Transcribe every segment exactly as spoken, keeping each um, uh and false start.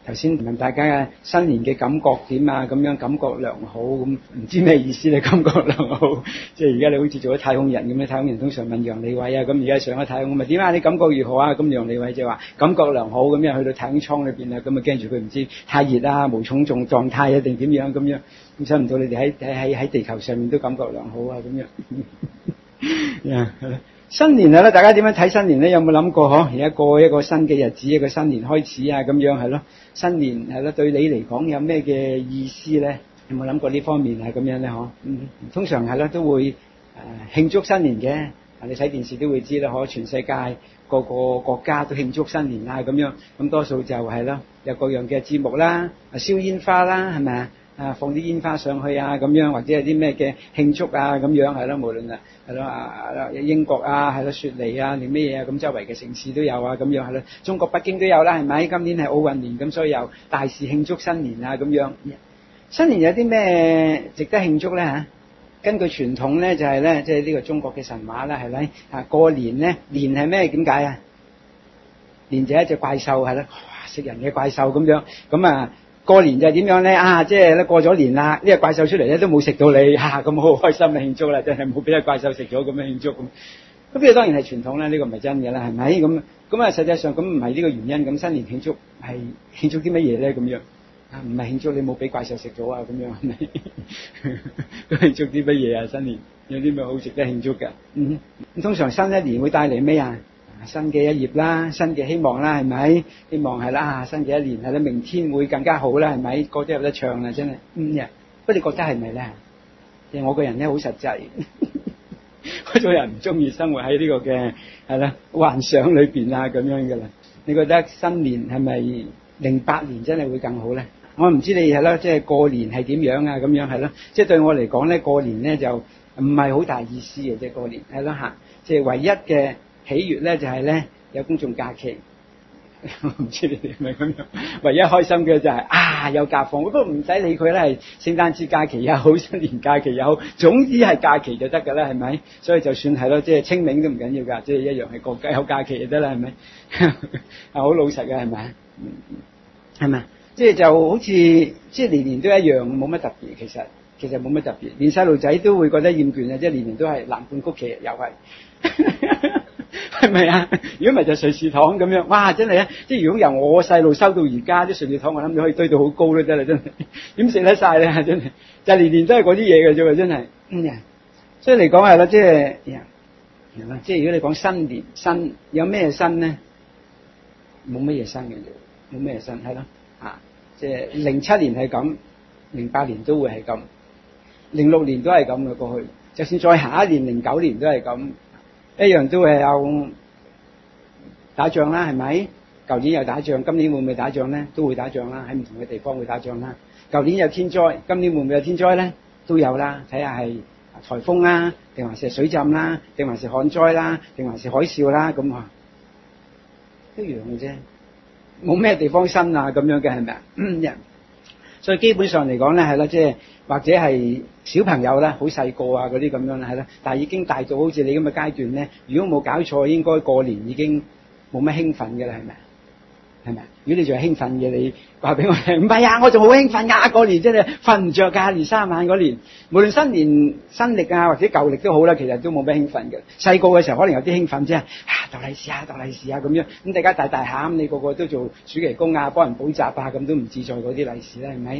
頭先問大家嘅新年嘅感覺點啊，咁樣感覺良好，咁唔知咩意思咧？感覺良好，即係而家你好似做咗太空人咁樣，太空人通常問楊利偉啊，咁而家上咗太空，咁啊點啊？你感覺如何啊？咁楊利偉就話感覺良好，咁樣去到太空艙裏邊啊，咁啊驚住佢唔知太熱啊、無重重狀態啊定點樣咁樣，咁想唔到你哋喺喺喺地球上面都感覺良好啊咁樣。呀，係啦。新年係啦，大家點樣睇新年咧？有冇諗過嗬？而家過一個新嘅日子，一個新年開始啊，咁樣係咯。新年係咯，對你嚟講有咩嘅意思咧？有冇諗過呢方面係咁樣咧？嗬，嗯，通常係啦，都會誒慶祝新年嘅。你睇電視都會知啦，嗬，全世界個個國家都慶祝新年啊，咁樣。咁多數就係咯，有各樣嘅節目啦，燒煙花啦，係咪啊？啊，放啲煙花上去啊，咁樣，或者有啲咩嘅慶祝啊，咁樣係咯，無論啊，係咯啊，英國啊，係咯，雪梨啊，定咩嘢啊，咁周圍嘅城市都有啊，咁樣係咯，中國北京都有啦，係咪？今年係奧運年，咁所以有大肆慶祝新年啊，咁樣。新年有啲咩值得慶祝咧嚇？根據傳統咧，就係咧，即係呢個中國嘅神話啦，係咪？啊，過年咧，年係咩？點解啊？年就係一隻怪獸係咯，食人嘅怪獸咁樣，咁啊。過年就係點樣咧？啊，即係咧過咗年啦，呢隻怪獸出嚟咧都冇食到你，嚇咁好開心嘅慶祝啦，真係冇俾隻怪獸食咗咁樣慶祝咁。咁呢個當然係傳統啦，呢個唔係真嘅啦，係咪？咁咁啊，實際上咁唔係呢個原因，咁新年慶祝係慶祝啲乜嘢咧？咁樣啊，唔係慶祝你冇俾怪獸食咗啊？咁樣係咪？咁慶祝啲乜嘢啊？新年有啲咩好值得慶祝㗎？嗯，咁通常新一年會帶嚟咩啊？新嘅一頁啦，新嘅希望啦，係咪？希望係啦，新嘅一年係啦，明天會更加好啦，係咪？歌都有得唱啦，真係。嗯呀，不過你覺得係咪咧？即係我個人咧好實際，我個人唔中意生活喺呢個嘅係啦幻想裏邊啊咁樣嘅啦。你覺得新年係咪零八年真係會更好咧？我唔知你係啦，即係過年係點樣啊？咁樣係咯，即係對我嚟講咧，過年咧就唔係好大意思嘅，即係過年係啦嚇，即係唯一嘅喜悅咧就係咧有公眾假期，唔知你哋係咪咁樣？唯一開心嘅就係、是、啊有假放，不過唔使理佢啦，係聖誕節假期又好，新年假期又好，總之係假期就得㗎啦，係咪？所以就算係咯，即係清明都唔緊要㗎，即係一樣係國家有假期就得啦，係咪？係好老實嘅係咪？係咪？即係就好似即係年年都一樣，冇乜特別，其實其實冇乜特別，連細路仔都會覺得厭倦啊！即係年年都係藍罐曲奇又係。係咪啊？如果唔係就瑞士糖咁樣，哇！真係啊！即係如果由我細路收到而家啲瑞士糖，我諗你可以堆到好高都得啦，真係點食得晒咧？真係就年年都係嗰啲嘢嘅啫喎，真係。嗯，所以嚟講係啦，即係，係啦，即係如果你講新年新有咩新咧？冇乜嘢新嘅啫，冇咩嘢新係咯啊！即係零七年係咁，零八年都會係咁，零六年都係咁嘅過去，就算再下一年零九年都係咁。一樣都係有打仗啦，係咪？舊年有打仗，今年會唔會打仗咧？都會打仗啦，喺唔同嘅地方會打仗啦。舊年有天災，今年會唔會有天災咧？都有啦，睇下係颱風啦，定還是水浸啦，定還是旱災啦，定還是海嘯啦，咁啊，一樣嘅啫，冇咩地方新啊咁樣嘅係咪啊？嗯，所以基本上嚟講咧，係啦，即係或者係小朋友啦，好細個啊嗰啲咁樣啦，係啦，但係已經大到好似你咁嘅階段咧，如果冇搞錯，應該過年已經冇乜興奮嘅啦，係咪？係咪？如果你仲係興奮嘅，你話俾我聽，唔係啊，我仲好興奮㗎，過年真係瞓唔着㗎，年三晚嗰年，無論新年新歷啊或者舊歷都好啦，其實都冇咩興奮嘅。細個嘅時候可能有啲興奮啫，啊鬥利是啊鬥利是啊咁樣，咁大家大大下咁，你個個都做暑期工啊，幫人補習啊，咁都唔自在嗰啲利是啦，係咪？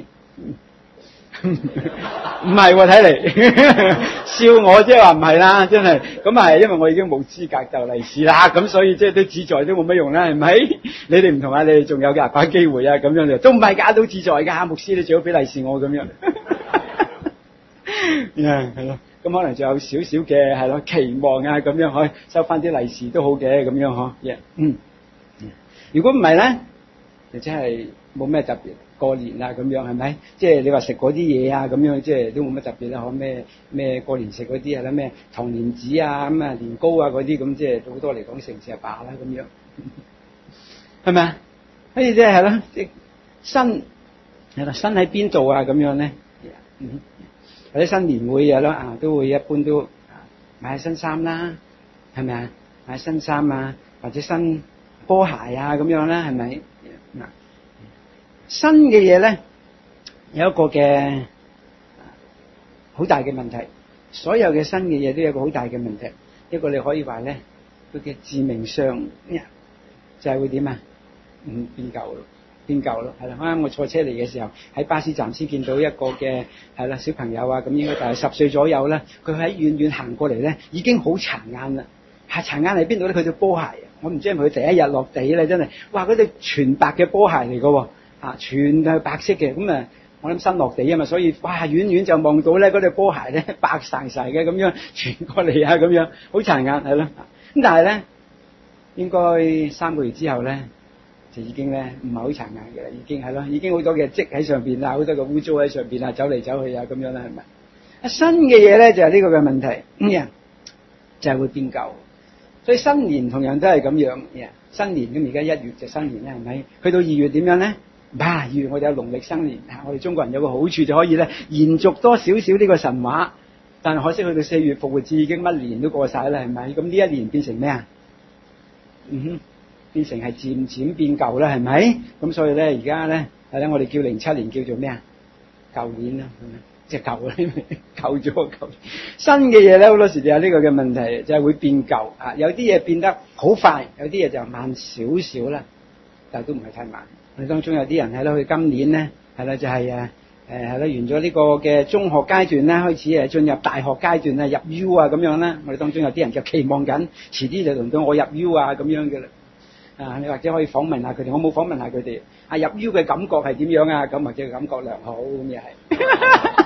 唔係喎，睇嚟笑我即係話唔係啦，真係咁係因為我已經冇資格鬥利是啦，咁所以即係都自在都冇乜用啦，係咪？你哋唔同啊，你哋仲有嘅把機會啊，咁樣就都唔係㗎，都自在㗎。牧師你最好俾利是我咁樣，係係咯，咁可能仲有少少嘅係咯期望啊，咁樣可以收翻啲利是都好嘅，咁樣嗬，yeah. 嗯，如果唔係咧，就真係冇咩特別。過年啊咁樣係咪？即係你話食嗰啲嘢啊咁樣，即係都冇乜特別啦。可咩咩過年食嗰啲係啦，咩糖蓮子啊咁啊年糕啊嗰啲咁，即係好多嚟講食食下罷啦咁樣，係咪啊？所以即係係咯，即新係啦，新喺邊度啊咁樣咧？嗯，或者新年會有咯啊，都會一般都買新衫啦，係咪啊？買新衫啊，或者新波鞋啊咁樣啦，係咪？嗱。 新嘅嘢咧有一個嘅好大嘅問題，所有嘅新嘅嘢都有一個好大嘅問題。一個你可以話咧，佢嘅致命傷就係會點啊？唔變舊咯，變舊咯，係啦。啱啱我坐車嚟嘅時候，喺巴士站先見到一個嘅係啦小朋友啊，咁應該大概十歲左右啦。佢喺遠遠行過嚟咧，已經好殘眼啦。係殘眼喺邊度咧？佢對波鞋，我唔知係咪佢第一日落地咧，真係哇！嗰對全白嘅波鞋嚟噶喎，啊，全係白色嘅。咁啊，我諗新落地啊嘛，所以哇，遠遠就望到咧嗰對波鞋咧白曬曬嘅咁樣傳過嚟啊，咁樣好殘眼係咯。咁但係咧，應該三個月之後咧，就已經咧唔係好殘眼嘅啦，已經係咯，已經好多嘅積喺上邊啊，好多嘅污糟喺上邊啊，走嚟走去啊，咁樣啦，係咪？啊，新嘅嘢咧就係呢個嘅問題，嗯，就係會變舊。所以新年同樣都係咁樣，新年咁而家一月就新年啦，係咪？去到二月點樣咧？哇！二月我哋有農曆新年，我哋中國人有個好處就可以咧延續多少少呢個神話。但係可惜去到四月復活節已經乜年都過晒啦，係咪？咁呢一年變成咩啊？嗯哼，變成係漸漸變舊啦，係咪？咁所以咧而家咧係咧，我哋叫零七年叫做咩啊？舊年啦，係咪？即係舊啦，舊咗舊。新嘅嘢咧好多時就有呢個嘅問題，就係會變舊啊！有啲嘢變得好快，有啲嘢就慢少少啦，但係都唔係太慢。我哋當中有啲人係咯，佢今年咧係啦，就係誒誒係啦，完咗呢個嘅中學階段啦，開始誒進入大學階段啊，入 U 啊咁樣啦。我哋當中有啲人就期望緊，遲啲就輪到我入 U 啊咁樣嘅啦。啊，你或者可以訪問下佢哋，我冇訪問下佢哋。啊，入 U 嘅感覺係點樣啊？咁或者感覺良好咁又係。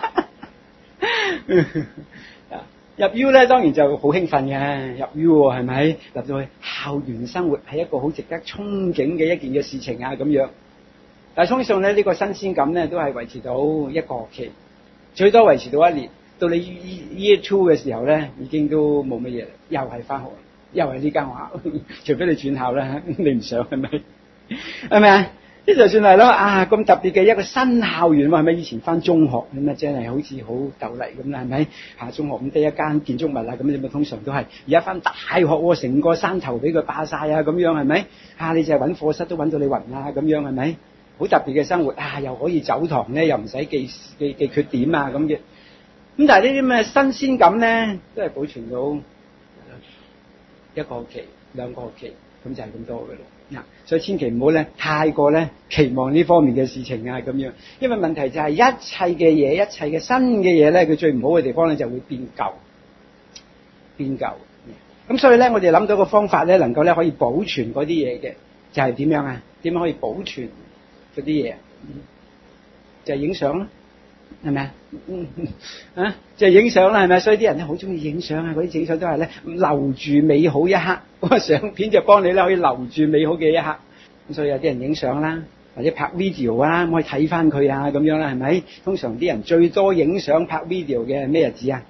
入 U 咧當然就好興奮嘅，入 U 係咪？入到去校園生活係一個好值得憧憬嘅一件嘅事情啊咁樣。但係通常咧呢個新鮮感咧都係維持到一個學期，最多維持到一年。到你 Year Two 嘅時候咧，已經都冇乜嘢，又係翻學，又係呢間學校，除非你轉校啦，你唔想係咪？係咪啊？即就算係咯，啊咁特別嘅一個新校園喎，係咪？以前翻中學咁啊，真係好似好鬥麗咁啦，係咪？嚇中學咁得一間建築物啊，咁你咪通常都係而家翻大學喎，成個山頭俾佢霸晒啊，咁樣係咪？啊，你就係揾課室都揾到你暈啊，咁樣係咪？好特別嘅生活啊，又可以走堂咧，又唔使記記記缺點啊咁嘅。咁但係呢啲咩新鮮感咧，都係保存到一個學期、兩個學期，咁就係咁多嘅咯。嗱，所以千祈唔好咧，太過咧期望呢方面嘅事情啊咁樣，因為問題就係一切嘅嘢，一切嘅新嘅嘢咧，佢最唔好嘅地方咧就會變舊，變舊。咁所以咧，我哋諗到個方法咧，能夠咧可以保存嗰啲嘢嘅，就係點樣啊？點樣可以保存嗰啲嘢？就係影相咯。係咪啊？嗯啊，就係影相啦，係咪？所以啲人咧好中意影相啊！嗰啲影相都係咧留住美好一刻，嗰個相片就幫你咧可以留住美好嘅一刻。咁所以有啲人影相啦，或者拍 video 啊，可以睇翻佢啊，咁樣啦，係咪？通常啲人最多影相拍 video 嘅係咩日子啊？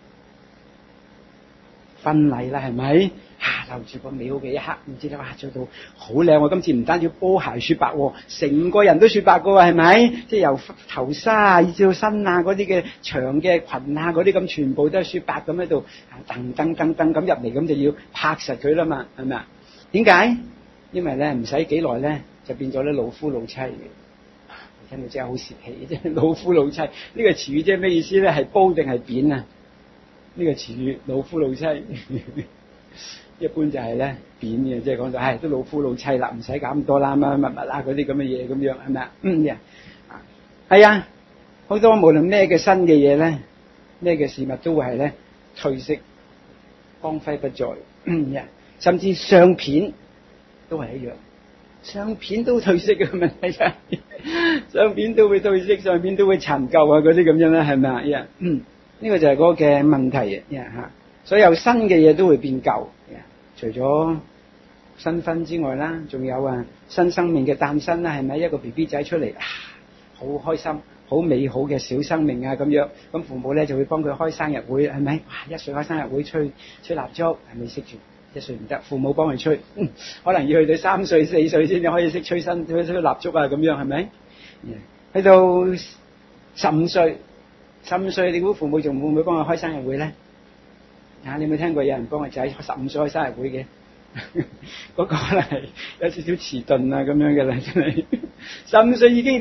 婚禮啦，係咪？啊，留住個美好嘅一刻，唔知咧，哇，做到好靚喎！今次唔單止波鞋雪白喎，成個人都雪白㗎喎，係咪？即係由頭紗啊，以至到身啊，嗰啲嘅長嘅裙啊，嗰啲咁，全部都係雪白咁喺度，噔噔噔噔咁入嚟，咁就要拍實佢啦嘛，係咪啊？點解？因為咧唔使幾耐咧，就變咗咧老夫老妻嘅。聽到真係好泄氣，即係老夫老妻呢個詞語即係咩意思咧？係褒定係貶啊？呢個詞語老夫老妻。一般就係咧貶嘅，即係講到唉都老夫老妻啦，唔使搞咁多啦，乜乜乜啦嗰啲咁嘅嘢咁樣，係咪啊？嗯呀，係啊，好多無論咩嘅新嘅嘢咧，咩嘅事物都會係咧褪色、光輝不再。嗯呀，甚至相片都係一樣，相片都褪色嘅問題就係，相片都會褪色，相片都會殘舊啊嗰啲咁樣啦，係咪啊？呀，嗯，呢個就係嗰個嘅問題呀嚇，所有新嘅嘢都會變舊。除咗新婚之外啦，仲有啊新生命嘅誕生啦，係咪一個 B B 仔出嚟啊，好開心、好美好嘅小生命啊咁樣，咁父母咧就會幫佢開生日會，係咪？哇！一歲開生日會吹吹蠟燭，係咪識住？一歲唔得，父母幫佢吹，嗯，可能要去到三歲、四歲先至可以識吹新吹吹蠟燭啊咁樣，係咪？去到十五歲、十五歲，你估父母仲會唔會幫佢開生日會咧？啊！你有冇聽過有人幫個仔十五歲開生日會嘅？嗰個可能係有少少遲鈍啊咁樣嘅啦，真係十五歲已經點啊？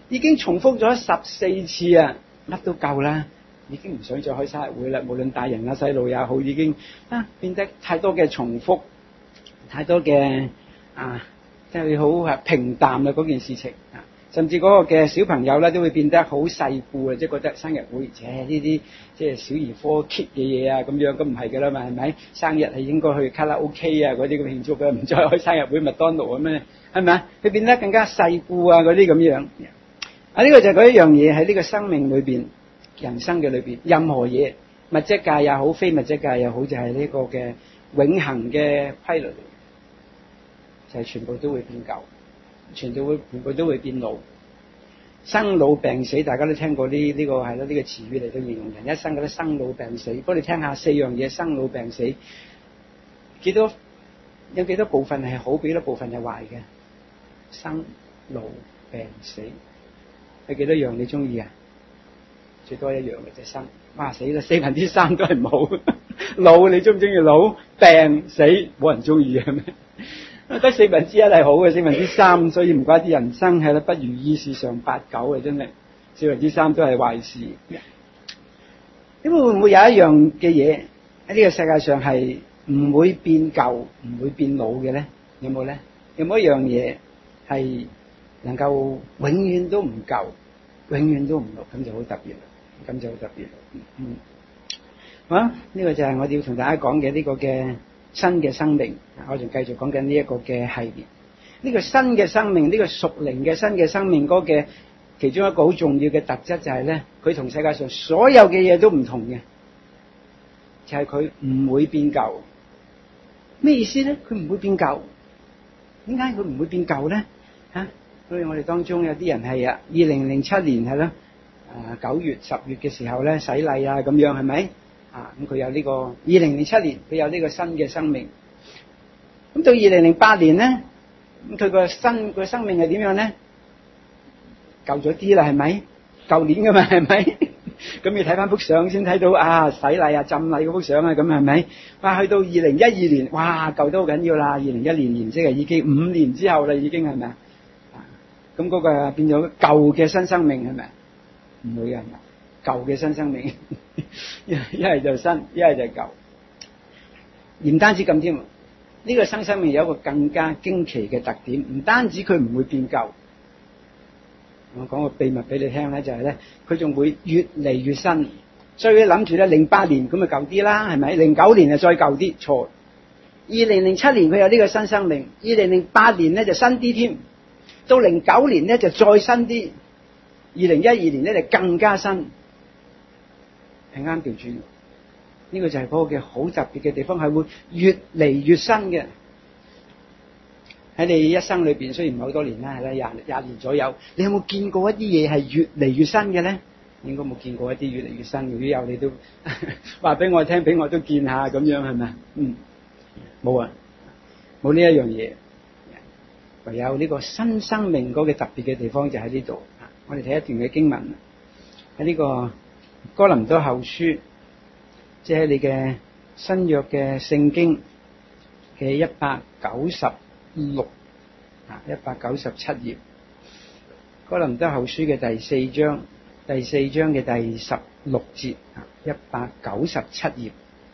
已經重複咗十四次啊，乜都夠啦，已經唔想再開生日會啦。無論大人啊細路也好，已經啊變得太多嘅重複，太多嘅啊，即係好平淡啦嗰件事情啊。甚至嗰個嘅小朋友咧都會變得好世故啊，即係覺得生日會，誒呢啲即係小兒科 kid 嘅嘢啊咁樣，咁唔係㗎啦嘛，係咪？生日係應該去卡拉 OK 啊嗰啲咁慶祝嘅，唔再開生日會麥當勞咁咩？係咪啊？佢變得更加世故啊嗰啲咁樣。啊呢個就係嗰一樣嘢喺呢個生命裏邊、人生嘅裏邊，任何嘢，物質界也好，非物質界也好，就係呢個嘅永恆嘅規律，就係全部都會變舊。全部會全部都會變老，生老病死，大家都聽過呢呢、這個係咯呢個詞語嚟到形容人一生嗰啲生老病死。不過你聽下四樣嘢，生老病死，幾多有幾多部分係好，幾多部分係壞嘅？生老病死，有幾多樣你中意啊？最多一樣嘅就係生，哇死啦！四分之三都係唔好。老你中唔中意老？病死冇人中意嘅咩？得四分之一係好嘅，四分之三，所以唔怪啲人生係啦，不如意事上八九嘅，真係四分之三都係壞事。咁會唔會有一樣嘅嘢喺呢個世界上係唔會變舊、唔會變老嘅咧？有冇咧？有冇一樣嘢係能夠永遠都唔舊、永遠都唔老？咁就好特別啦，咁就好特別啦。嗯，好啦，呢個就係我哋要同大家講嘅呢個嘅新嘅生命。我仲繼續講緊呢一個嘅系列，呢個新嘅生命，呢個屬靈嘅新嘅生命嗰嘅其中一個好重要嘅特質就係咧，佢同世界上所有嘅嘢都唔同嘅，就係佢唔會變舊。咩意思咧？佢唔會變舊。點解佢唔會變舊咧？吓，所以我哋當中有啲人係啊，二零零七年係啦，啊九月十月嘅時候咧洗禮啊咁樣係咪？啊咁佢有呢個二零零七年佢有呢個新嘅生命。咁到二零零八年咧，咁佢個新個生命係點樣咧？舊咗啲啦，係咪？舊年噶嘛，係咪？咁要睇翻幅相先睇到啊，洗禮啊、浸禮嗰幅相啊，咁係咪？哇，去到二零一二年，哇，舊得好緊要啦！二零一二年即係已經五年之後啦，已經係咪啊？咁嗰個變咗舊嘅新生命係咪？唔會嘅，係咪？舊嘅新生命，一係就新，一係就舊。而唔單止咁添。呢個新生命有一個更加驚奇嘅特點，唔單止佢唔會變舊，我講個秘密俾你聽咧，就係咧，佢仲會越嚟越新。所以你諗住咧，零八年咁咪舊啲啦，係咪？零九年就再舊啲，錯。二零零七年佢有呢個新生命，二零零八年咧就新啲添，到零九年咧就再新啲，二零一二年咧就更加新，係啱調轉。呢個就係嗰個嘅好特別嘅地方，係會越嚟越新嘅。喺你一生裏邊，雖然唔係好多年啦，係啦，廿廿年左右，你有冇見過一啲嘢係越嚟越新嘅咧？應該冇見過一啲越嚟越新嘅，如果有你都話俾我聽，俾我都見下咁樣係咪？嗯，冇啊，冇呢一樣嘢。唯有呢個新生命嗰個特別嘅地方就喺呢度。我哋睇一段嘅經文，喺呢個哥林多後書。即係你嘅新約嘅聖經嘅一百九十六啊，一百九十七頁，哥林多後書嘅第四章，第四章嘅第十六節啊，一百九十七頁，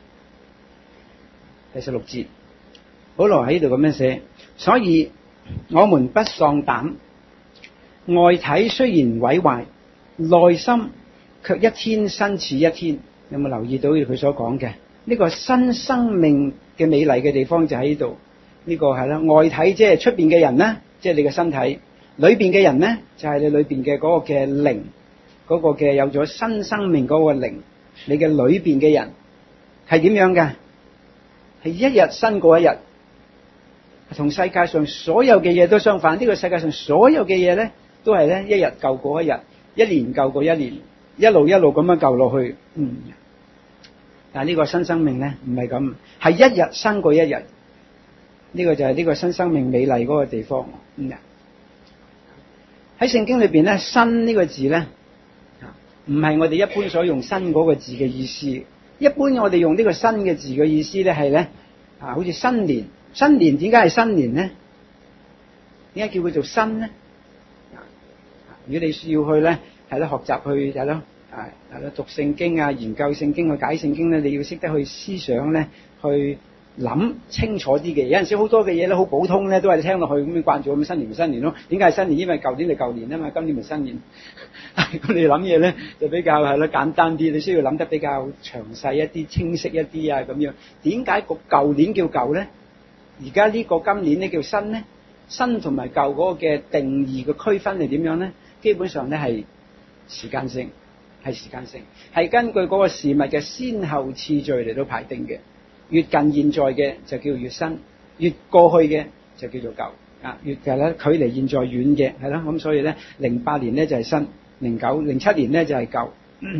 第十六節，保羅喺呢度咁樣寫，所以我們不喪膽，外體雖然毀壞，內心卻一天新似一天。有冇留意到佢所講嘅呢個新生命嘅美麗嘅地方就喺呢度？呢個係啦，外體即係出邊嘅人咧，即係你嘅身體；裏邊嘅人咧，就係你裏邊嘅嗰個嘅靈，嗰個嘅有咗新生命嗰個靈。你嘅裏邊嘅人係點樣嘅？係一日新過一日，同世界上所有嘅嘢都相反。呢個世界上所有嘅嘢咧，都係咧一日舊過一日，一年舊過一年，一路一路咁樣舊落去。嗯。但係呢個新生命咧唔係咁，係一日新過一日。呢個就係呢個新生命美麗嗰個地方。嗯，喺聖經裏邊咧，新呢個字咧，唔係我哋一般所用新嗰個字嘅意思。一般我哋用呢個新嘅字嘅意思咧係咧啊，好似新年。新年點解係新年咧？點解叫佢做新咧？ 如果你需要去咧，係咯學習去係咯啊係咯讀聖經啊，研究聖經去解聖經咧，你要識得去思想咧，去諗清楚啲嘅。有陣時好多嘅嘢咧，好普通咧，都係你聽落去咁樣慣咗咁，新年咪新年咯。點解係新年？因為舊年係舊年啊嘛，今年咪新年。咁你諗嘢咧就比較係咯簡單啲，你需要諗得比較詳細一啲、清晰一啲啊咁樣。點解個舊年叫舊咧？而家呢個今年呢叫新咧？新同埋舊嗰個嘅定義嘅區分係點樣咧？基本上咧係時間性，係時間性，係根據嗰個事物嘅先後次序嚟到排定嘅。越近現在嘅就叫越新，越過去嘅就叫做舊啊。越係咧距離現在遠嘅係咯，咁所以咧零八年咧就係新，零九零七年咧就係舊。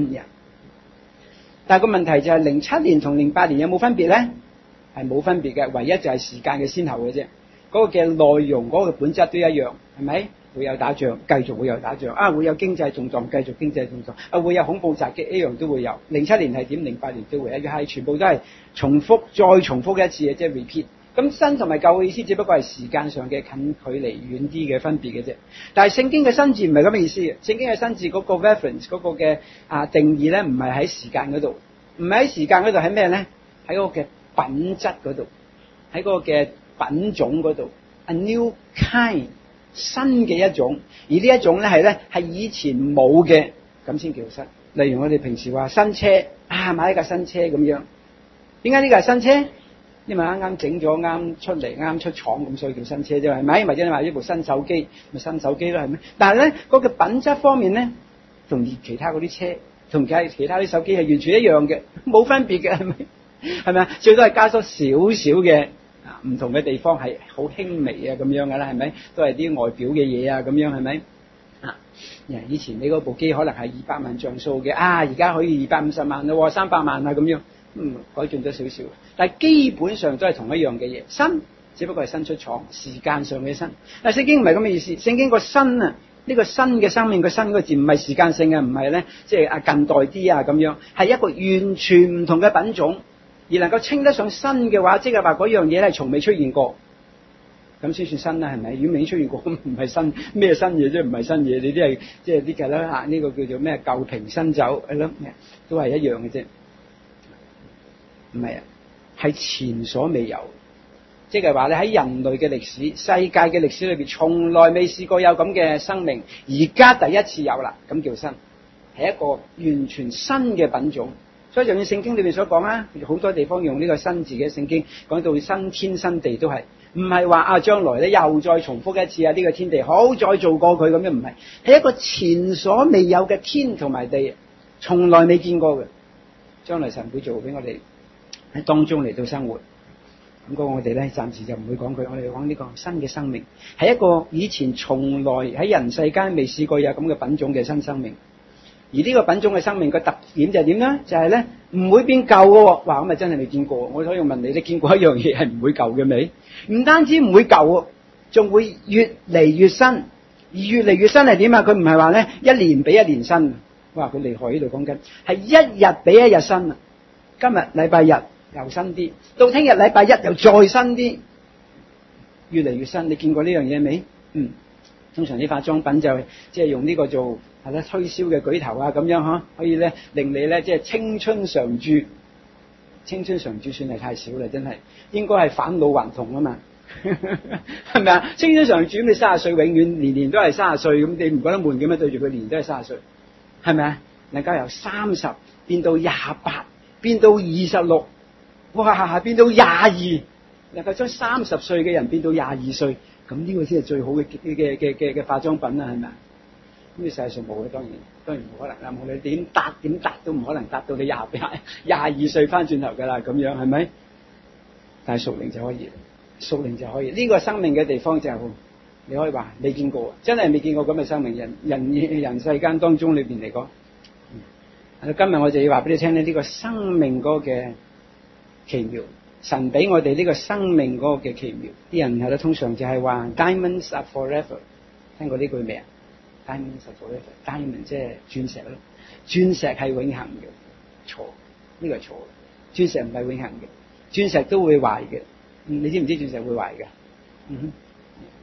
但係個問題就係零七年同零八年有冇分別咧？係冇分別嘅，唯一就係時間嘅先後嘅啫。嗰個嘅內容、嗰個本質都一樣，係咪？會有打仗，繼續會有打仗啊！會有經濟動盪，繼續經濟動盪啊！會有恐怖襲擊，一樣都會有。零七年係點？零八年都會一樣，係全部都係重複再重複一次嘅，即係 repeat。咁新同埋舊嘅意思，只不過係時間上嘅近距離遠啲嘅分別嘅啫。但係聖經嘅新字唔係咁嘅意思嘅。聖經嘅新字嗰個 reference 嗰個嘅啊定義咧，唔係喺時間嗰度，唔係喺時間嗰度，喺咩咧？喺嗰個嘅品質嗰度，喺嗰個嘅品種嗰度 ，a new kind。新嘅一種，而呢一種咧係咧係以前冇嘅，咁先叫新。例如我哋平時話新車啊，買一架新車咁樣，點解呢架係新車？因為啱啱整咗，啱出嚟，啱出廠咁，所以叫新車啫，係咪？或者你買一部新手機，咪新手機咯，係咪？但係咧嗰個品質方面咧，同其他嗰啲車，同其他其他啲手機係完全一樣嘅，冇分別嘅，係咪？係咪啊？最多係加咗少少嘅。唔同嘅地方係好輕微啊咁樣噶啦，係咪？都係啲外表嘅嘢啊咁樣，係咪？啊，以前你嗰部機可能係二百萬像素嘅，啊而家可以二百五十萬咯，三百萬啊咁樣，嗯，改進咗少少，但係基本上都係同一樣嘅嘢，新只不過係新出廠，時間上嘅新。但係聖經唔係咁嘅意思，聖經個新啊，呢個新嘅生命個新個字唔係時間性嘅，唔係咧，即係啊近代啲啊咁樣，係一個完全唔同嘅品種。而能夠稱得上新嘅話，即係話嗰樣嘢咧，從未出現過，咁先算新啦，係咪？如果未出現過，咁唔係新咩新嘢啫？唔係新嘢，你啲係即係啲嘅啦嚇，呢個叫做咩舊瓶新酒係咯，都係一樣嘅啫。唔係啊，係前所未有，即係話你喺人類嘅歷史、世界嘅歷史裏邊，從來未試過有咁嘅生命，而家第一次有啦，咁叫新，係一個完全新嘅品種。所以就算聖經裏面所講啊，好多地方用呢個新字嘅聖經講到新天新地都係，唔係話啊將來咧又再重複一次啊呢個天地好再做過佢咁樣，唔係，係一個前所未有嘅天同埋地，從來未見過嘅，將來神會做俾我哋喺當中嚟到生活。咁嗰個我哋咧暫時就唔會講佢，我哋講呢個新嘅生命，係一個以前從來喺人世間未試過有咁嘅品種嘅新生命。而呢個品種嘅生命個特點就係點咧？就係咧唔會變舊嘅喎。哇！咁咪真係未見過。我所以問你，你見過一樣嘢係唔會舊嘅未？唔單止唔會舊，仲會越嚟越新。而越嚟越新係點啊？佢唔係話咧一年比一年新。哇！佢厲害，呢度講緊係一日比一日新啊！今日禮拜日又新啲，到聽日禮拜一又再新啲，越嚟越新。你見過呢樣嘢未？嗯，通常啲化妝品就係即係用呢個做。係啦，推銷嘅舉頭啊，咁樣嚇，可以咧令你咧即係青春常駐。青春常駐算係太少啦，真係應該係返老還童啊嘛，係咪啊？青春常駐咁你三十歲，永遠年年都係三十歲，咁你唔覺得悶嘅咩？對住佢年年都係三十歲，係咪啊？能夠由三十變到廿八，變到二十六，哇！變到廿二，能夠將三十歲嘅人變到廿二歲，咁呢個先係最好嘅嘅嘅嘅嘅化妝品啊，係咪啊？咁你世界上冇嘅，當然當然冇可能啦！無論點達點達都唔可能達到你廿廿廿二歲翻轉頭㗎啦，咁樣係咪？但係屬靈就可以，屬靈就可以。呢個生命嘅地方就係你可以話未見過，真係未見過咁嘅生命。人人人世間當中裏邊嚟講，嗯，今日我就要話俾你聽咧，呢個生命嗰個嘅奇妙，神俾我哋呢個生命嗰個嘅奇妙。啲人係咧通常就係話 Diamonds are forever， 聽過呢句未啊？Diamonds are forever，diamond 即係鑽石咯，鑽石係永恆嘅，錯，呢個係錯，鑽石唔係永恆嘅，鑽石都會壞嘅，你知唔知鑽石會壞嘅？嗯哼，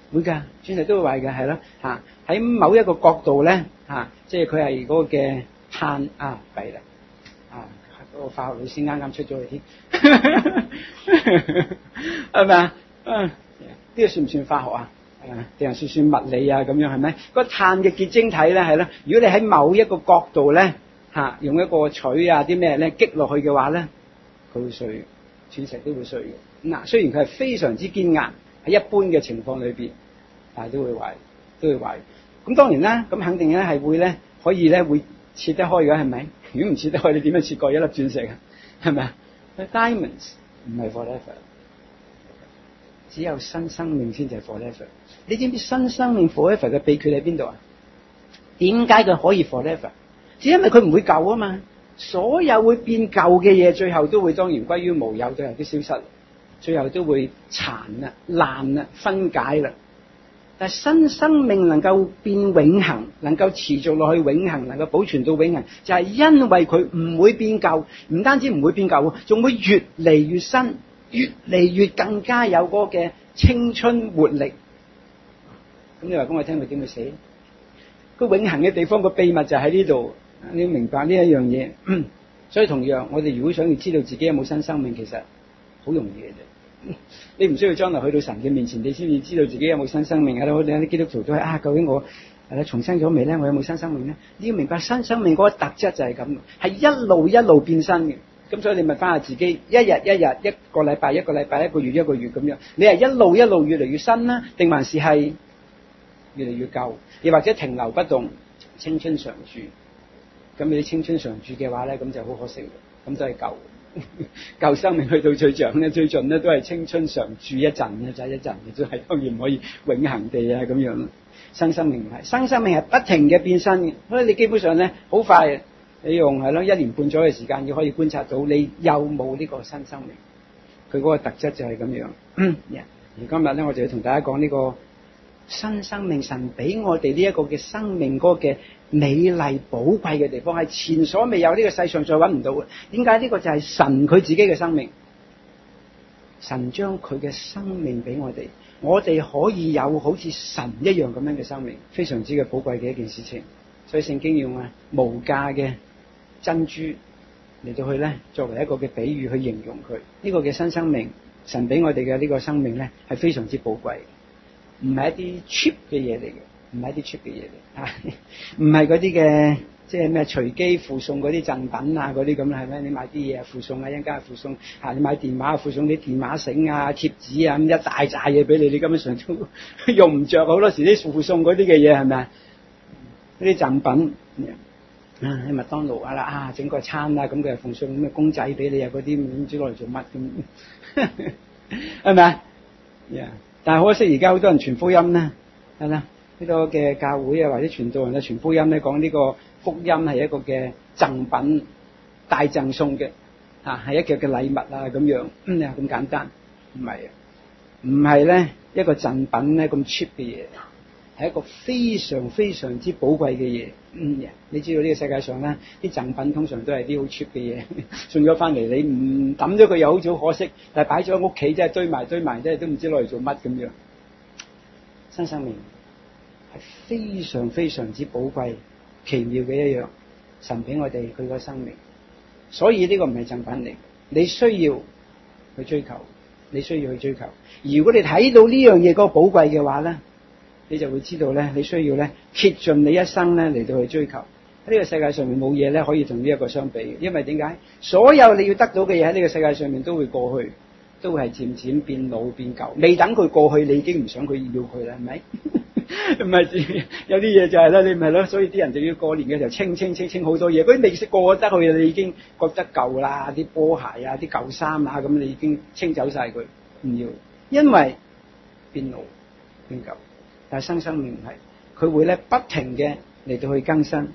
會㗎，鑽石都會壞㗎，係咯嚇。喺某一個角度咧嚇，即係佢係嗰個嘅碳啊，弊啦啊！嗰個化學老師啱啱出咗去添，係咪啊？啊，呢個算唔算化學啊？啊，定係算算物理啊？咁樣係咪？個碳嘅結晶體咧係咯，如果你喺某一個角度咧嚇，用一個錘啊啲咩咧擊落去嘅話咧，佢會碎，鑽石都會碎嘅。嗱，雖然佢係非常之堅硬，喺一般嘅情況裏邊，但係都會壞，都會壞。咁當然啦，咁肯定咧係會咧可以咧會切得開嘅，係咪？如果唔切得開，你點樣切過一粒鑽石啊？係咪啊 ？Diamonds 唔係 forever， 只有新生命先至係 forever。你知唔知新生命 forever 嘅秘訣喺邊度啊？點解佢可以 forever？ 只因為佢唔會舊啊嘛。所有會變舊嘅嘢，最後都會當然歸於無有，最後都消失，最後都會殘啦、爛啦、分解啦。但係新生命能夠變永恆，能夠持續落去永恆，能夠保存到永恆，就係因為佢唔會變舊，唔單止唔會變舊，仲會越嚟越新，越嚟越更加有嗰個嘅青春活力。咁你話咁我聽佢點會死？個永恆嘅地方個秘密就喺呢度，你要明白呢一樣嘢。所以同樣，我哋如果想要知道自己有冇新生命，其實好容易嘅啫。你唔需要將來去到神嘅面前，你先至知道自己有冇新生命。我哋有啲基督徒都係啊，究竟我係啦重生咗未咧？我有冇新生命咧？你要明白新生命嗰個特質就係咁，係一路一路變新嘅。咁所以你問翻下自己，一日一日，一個禮拜一個禮拜，一個月一個月咁樣，你係一路一路越嚟越新啦，定還是係越嚟越舊？又或者停留不動，青春常駐？咁你青春常駐嘅話咧，咁就好可惜，咁都係舊。舊生命去到最長咧，最盡咧都係青春常駐一陣嘅，就係一陣嘅，都係當然唔可以永恆地啊咁樣。新生命唔係，新生命係不停嘅變新嘅，所以你基本上咧好快，你用係咯一年半載嘅時間，你可以觀察到你有冇呢個新生命。佢嗰個特質就係咁樣。嗯，而今日咧，我就要同大家講呢個新生命，神俾我哋呢一個嘅生命嗰個嘅美麗寶貴嘅地方，係前所未有，呢個世上再揾唔到嘅。點解？呢個就係神佢自己嘅生命，神將佢嘅生命俾我哋，我哋可以有好似神一樣咁樣嘅生命，非常之嘅寶貴嘅一件事情。所以聖經用啊無價嘅珍珠嚟到去咧，作為一個嘅比喻去形容佢呢個嘅新生命。神俾我哋嘅呢個生命咧，係非常之寶貴，唔係一啲 cheap 嘅嘢嚟嘅，唔係一啲 cheap 嘅嘢嚟啊，唔係嗰啲嘅即係咩隨機附送嗰啲贈品啊嗰啲咁啦，係咪？你買啲嘢附送啊，一陣間附送嚇，你買電話附送啲電話繩啊、貼紙啊咁一大扎嘢俾你，你根本上都用唔着。好多時啲附送嗰啲嘅嘢係咪啊？嗰啲贈品啊，喺麥當勞啊啦啊，整個餐啊咁佢又附送咩公仔俾你啊，嗰啲唔知攞嚟做乜咁，係咪啊？ yeah. 但係可惜而家好多人傳福音咧，係啦，呢個嘅教會啊或者傳道人咧傳福音咧，講呢個福音係一個嘅贈品大贈送嘅嚇，係一個嘅禮物啊咁樣，嗯啊咁簡單，唔係啊，唔係咧一個贈品咧咁 cheap 嘅嘢，係一個非常非常之寶貴嘅嘢。嗯，你知道呢個世界上咧啲贈品通常都係啲好 cheap 嘅嘢，送咗翻嚟你唔抌咗佢又好似好可惜，但係擺咗喺屋企真係堆埋堆埋，真係都唔知攞嚟做乜咁樣。新生命係非常非常之寶貴奇妙嘅一樣，神俾我哋佢個生命，所以呢個唔係贈品嚟，你需要去追求，你需要去追求。如果你睇到呢樣嘢嗰個寶貴嘅話咧，你就會知道咧，你需要咧竭盡你一生咧嚟到去追求。喺呢個世界上面冇嘢咧可以同呢一個相比嘅，因為點解？所有你要得到嘅嘢喺呢個世界上面都會過去，都係漸漸變老變舊。未等佢過去，你已經唔想佢要佢啦，係咪？唔係，有啲嘢就係啦，你唔係咯，所以啲人就要過年嘅時候清清清清好多嘢，嗰啲未識過得去，你已經覺得舊啦，啲波鞋啊、啲舊衫啊，咁你已經清走晒佢，唔要，因為變老變舊。但係新生命唔係，佢會咧不停嘅嚟到去更新。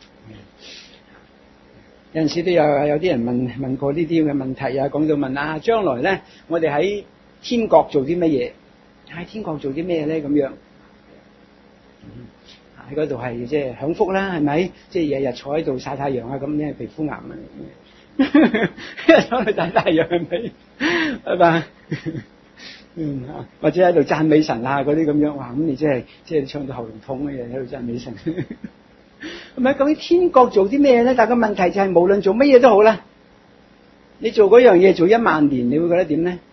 有陣時都有有啲人問問過呢啲咁嘅問題啊，講到問啊，將來咧我哋喺天國做啲乜嘢？喺天國做啲咩咧？咁樣喺嗰度係即係享福啦，係咪？即係日日坐喺度曬太陽啊，咁咧皮膚癌啊，日日坐喺度曬太陽係咪？係嘛？ 嗯啊，或者喺度讚美神啊嗰啲咁樣，哇！咁你真係即係唱到喉嚨痛嘅嘢喺度讚美神。咁喺究竟天國做啲咩咧？但個問題就係無論做乜嘢都好啦，你做嗰樣嘢做一萬年，你會覺得點咧？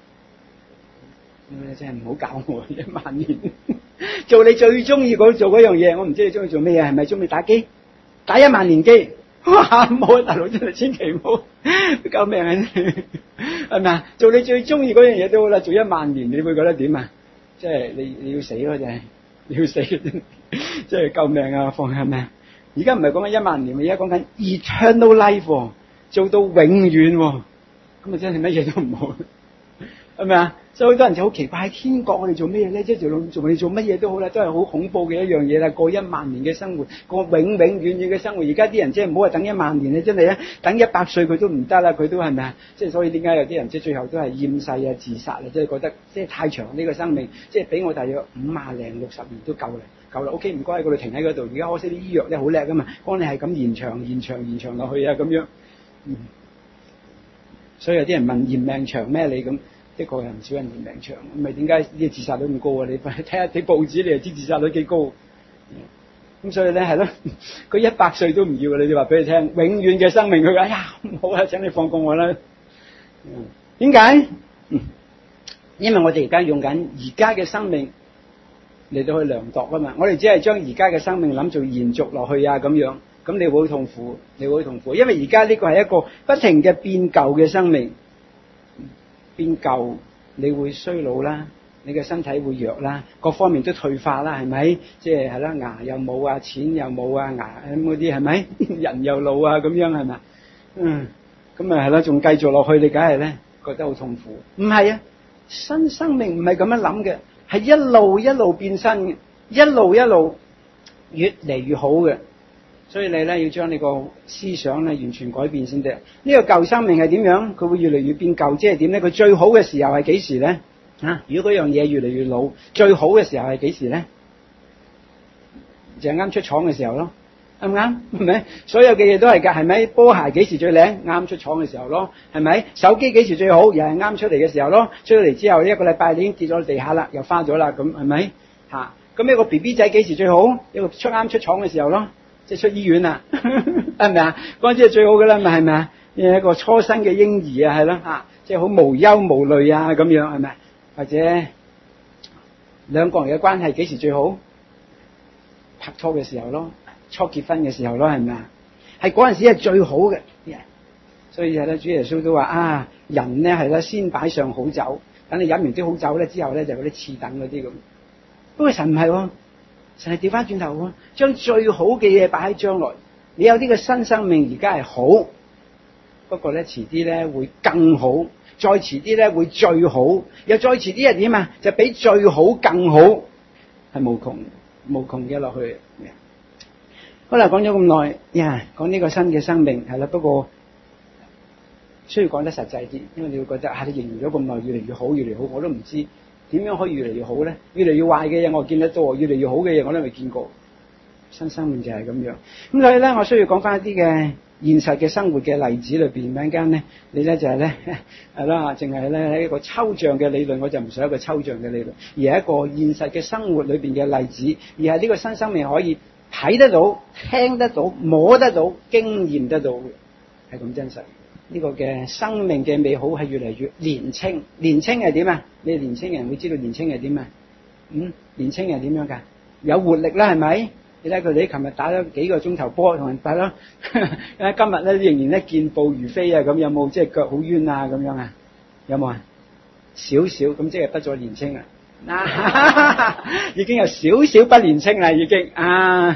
咁你真係唔好搞我一萬年。做你最中意嗰做嗰樣嘢，我唔知你中意做咩嘢，係咪中意打機？打一萬年機？哇！唔好，大佬真係千祈唔好，救命啊！係咪啊？做你最中意嗰樣嘢都好啦，做一萬年你會覺得點啊？即係你你要死咯，真係你要死，即係救命啊！放係咪啊？而家唔係講緊一萬年，而家講緊 eternal life， 做到永遠，咁啊真係乜嘢都唔好，係咪啊？所以好多人就好奇怪，喺天國我哋做咩嘢咧？即係做做你做乜嘢都好啦，都係好恐怖嘅一樣嘢啦。過一萬年嘅生活，過永永遠遠嘅生活。而家啲人即係唔好話等一萬年，你真係咧等一百歲佢都唔得啦，佢都係咪啊？即係所以點解有啲人即係最後都係厭世啊、自殺啊，即係覺得即係太長呢個生命，即係俾我大約五廿零六十年都夠啦，夠啦。OK，唔該喺嗰度停喺嗰度。而家可惜啲醫藥咧好叻噶嘛，幫你係咁延長、延長、延長落去啊咁樣。嗯，所以有啲人問延命長咩你咁？的確有唔少人延命長，咁咪點解呢個自殺率咁高啊？你睇下睇報紙，你就知自殺率幾高。咁、嗯、所以咧係咯，佢一百歲都唔要，你就話俾佢聽，永遠嘅生命佢話：哎呀，唔好啦，請你放過我啦。點、嗯、解、嗯？因為我哋而家用緊而家嘅生命嚟到去量度啊嘛，我哋只係將而家嘅生命諗做延續落去啊咁樣，咁你會好痛苦，你會好痛苦，因為而家呢個係一個不停嘅變舊嘅生命。變舊，你會衰老啦，你嘅身體會弱啦，各方面都退化啦，係咪？即係係啦，牙又冇啊，錢又冇啊，牙咁嗰啲係咪？人又老啊，咁樣係咪？嗯，咁啊係啦，仲繼續落去，你梗係咧覺得好痛苦。唔係啊，新生命唔係咁樣諗嘅，係一路一路變新嘅，一路一路越嚟越好嘅。所以你咧要將你個思想咧完全改變先得。呢個舊生命係點樣？佢會越嚟越變舊，即係點咧？佢最好嘅時候係幾時咧？啊！如果嗰樣嘢越嚟越老，最好嘅時候係幾時咧？就係啱出廠嘅時候咯，啱唔啱？係咪？所有嘅嘢都係㗎，係咪？波鞋幾時最靚？啱出廠嘅時候咯，係咪？手機幾時最好？又係啱出嚟嘅時候咯。出咗嚟之後一個禮拜已經跌咗地下啦，又花咗啦，咁係咪？嚇！咁一個 B B 仔幾時最好？一個出啱出廠嘅時候咯。即係出醫院啦，係咪啊？嗰陣時係最好嘅啦，咪係咪啊？一個初生嘅嬰兒啊，係咯嚇，即係好無憂無慮啊，咁樣係咪？或者兩個人嘅關係幾時最好？拍拖嘅時候咯，初結婚嘅時候咯，係咪啊？係嗰陣時係最好嘅。所以係咧，主耶穌都話啊，人咧係咧先擺上好酒，等你飲完啲好酒咧之後咧就嗰啲次等嗰啲咁。不過神唔係喎。成日調翻轉頭喎，將最好嘅嘢擺喺將來。你有呢個新生命，而家係好，不過咧遲啲咧會更好，再遲啲咧會最好，又再遲啲係點啊？就比最好更好，係無窮無窮嘅落去。好啦，講咗咁耐，呀，講呢個新嘅生命係啦，不過需要講得實際啲，因為你會覺得啊，你形容咗咁耐，越嚟越好，越嚟越好，我都唔知。點樣可以越嚟越好咧？越嚟越壞嘅嘢我見得多，越嚟越好嘅嘢我都未見過。新生命就係咁樣。咁所以咧，我需要講翻一啲嘅現實嘅生活嘅例子裏邊，陣間咧，你咧就係咧係啦，淨係咧喺一個抽象嘅理論，我就唔想一個抽象嘅理論，而係一個現實嘅生活裏邊嘅例子，而係呢個新生命可以睇得到、聽得到、摸得到、經驗得到嘅，係咁真實。呢個嘅生命嘅美好係越嚟越年青，年青係點啊？你哋年青人會知道年青係點啊？嗯，年青人點樣㗎？有活力啦，係咪？你睇佢哋琴日打咗幾個鐘頭波，同人打咯。今日咧仍然咧健步如飛啊！咁有冇即係腳好冤啊？咁樣啊？有冇啊？少少咁即係不咗年青啦。啊，已經有少少不年青啦，已經啊。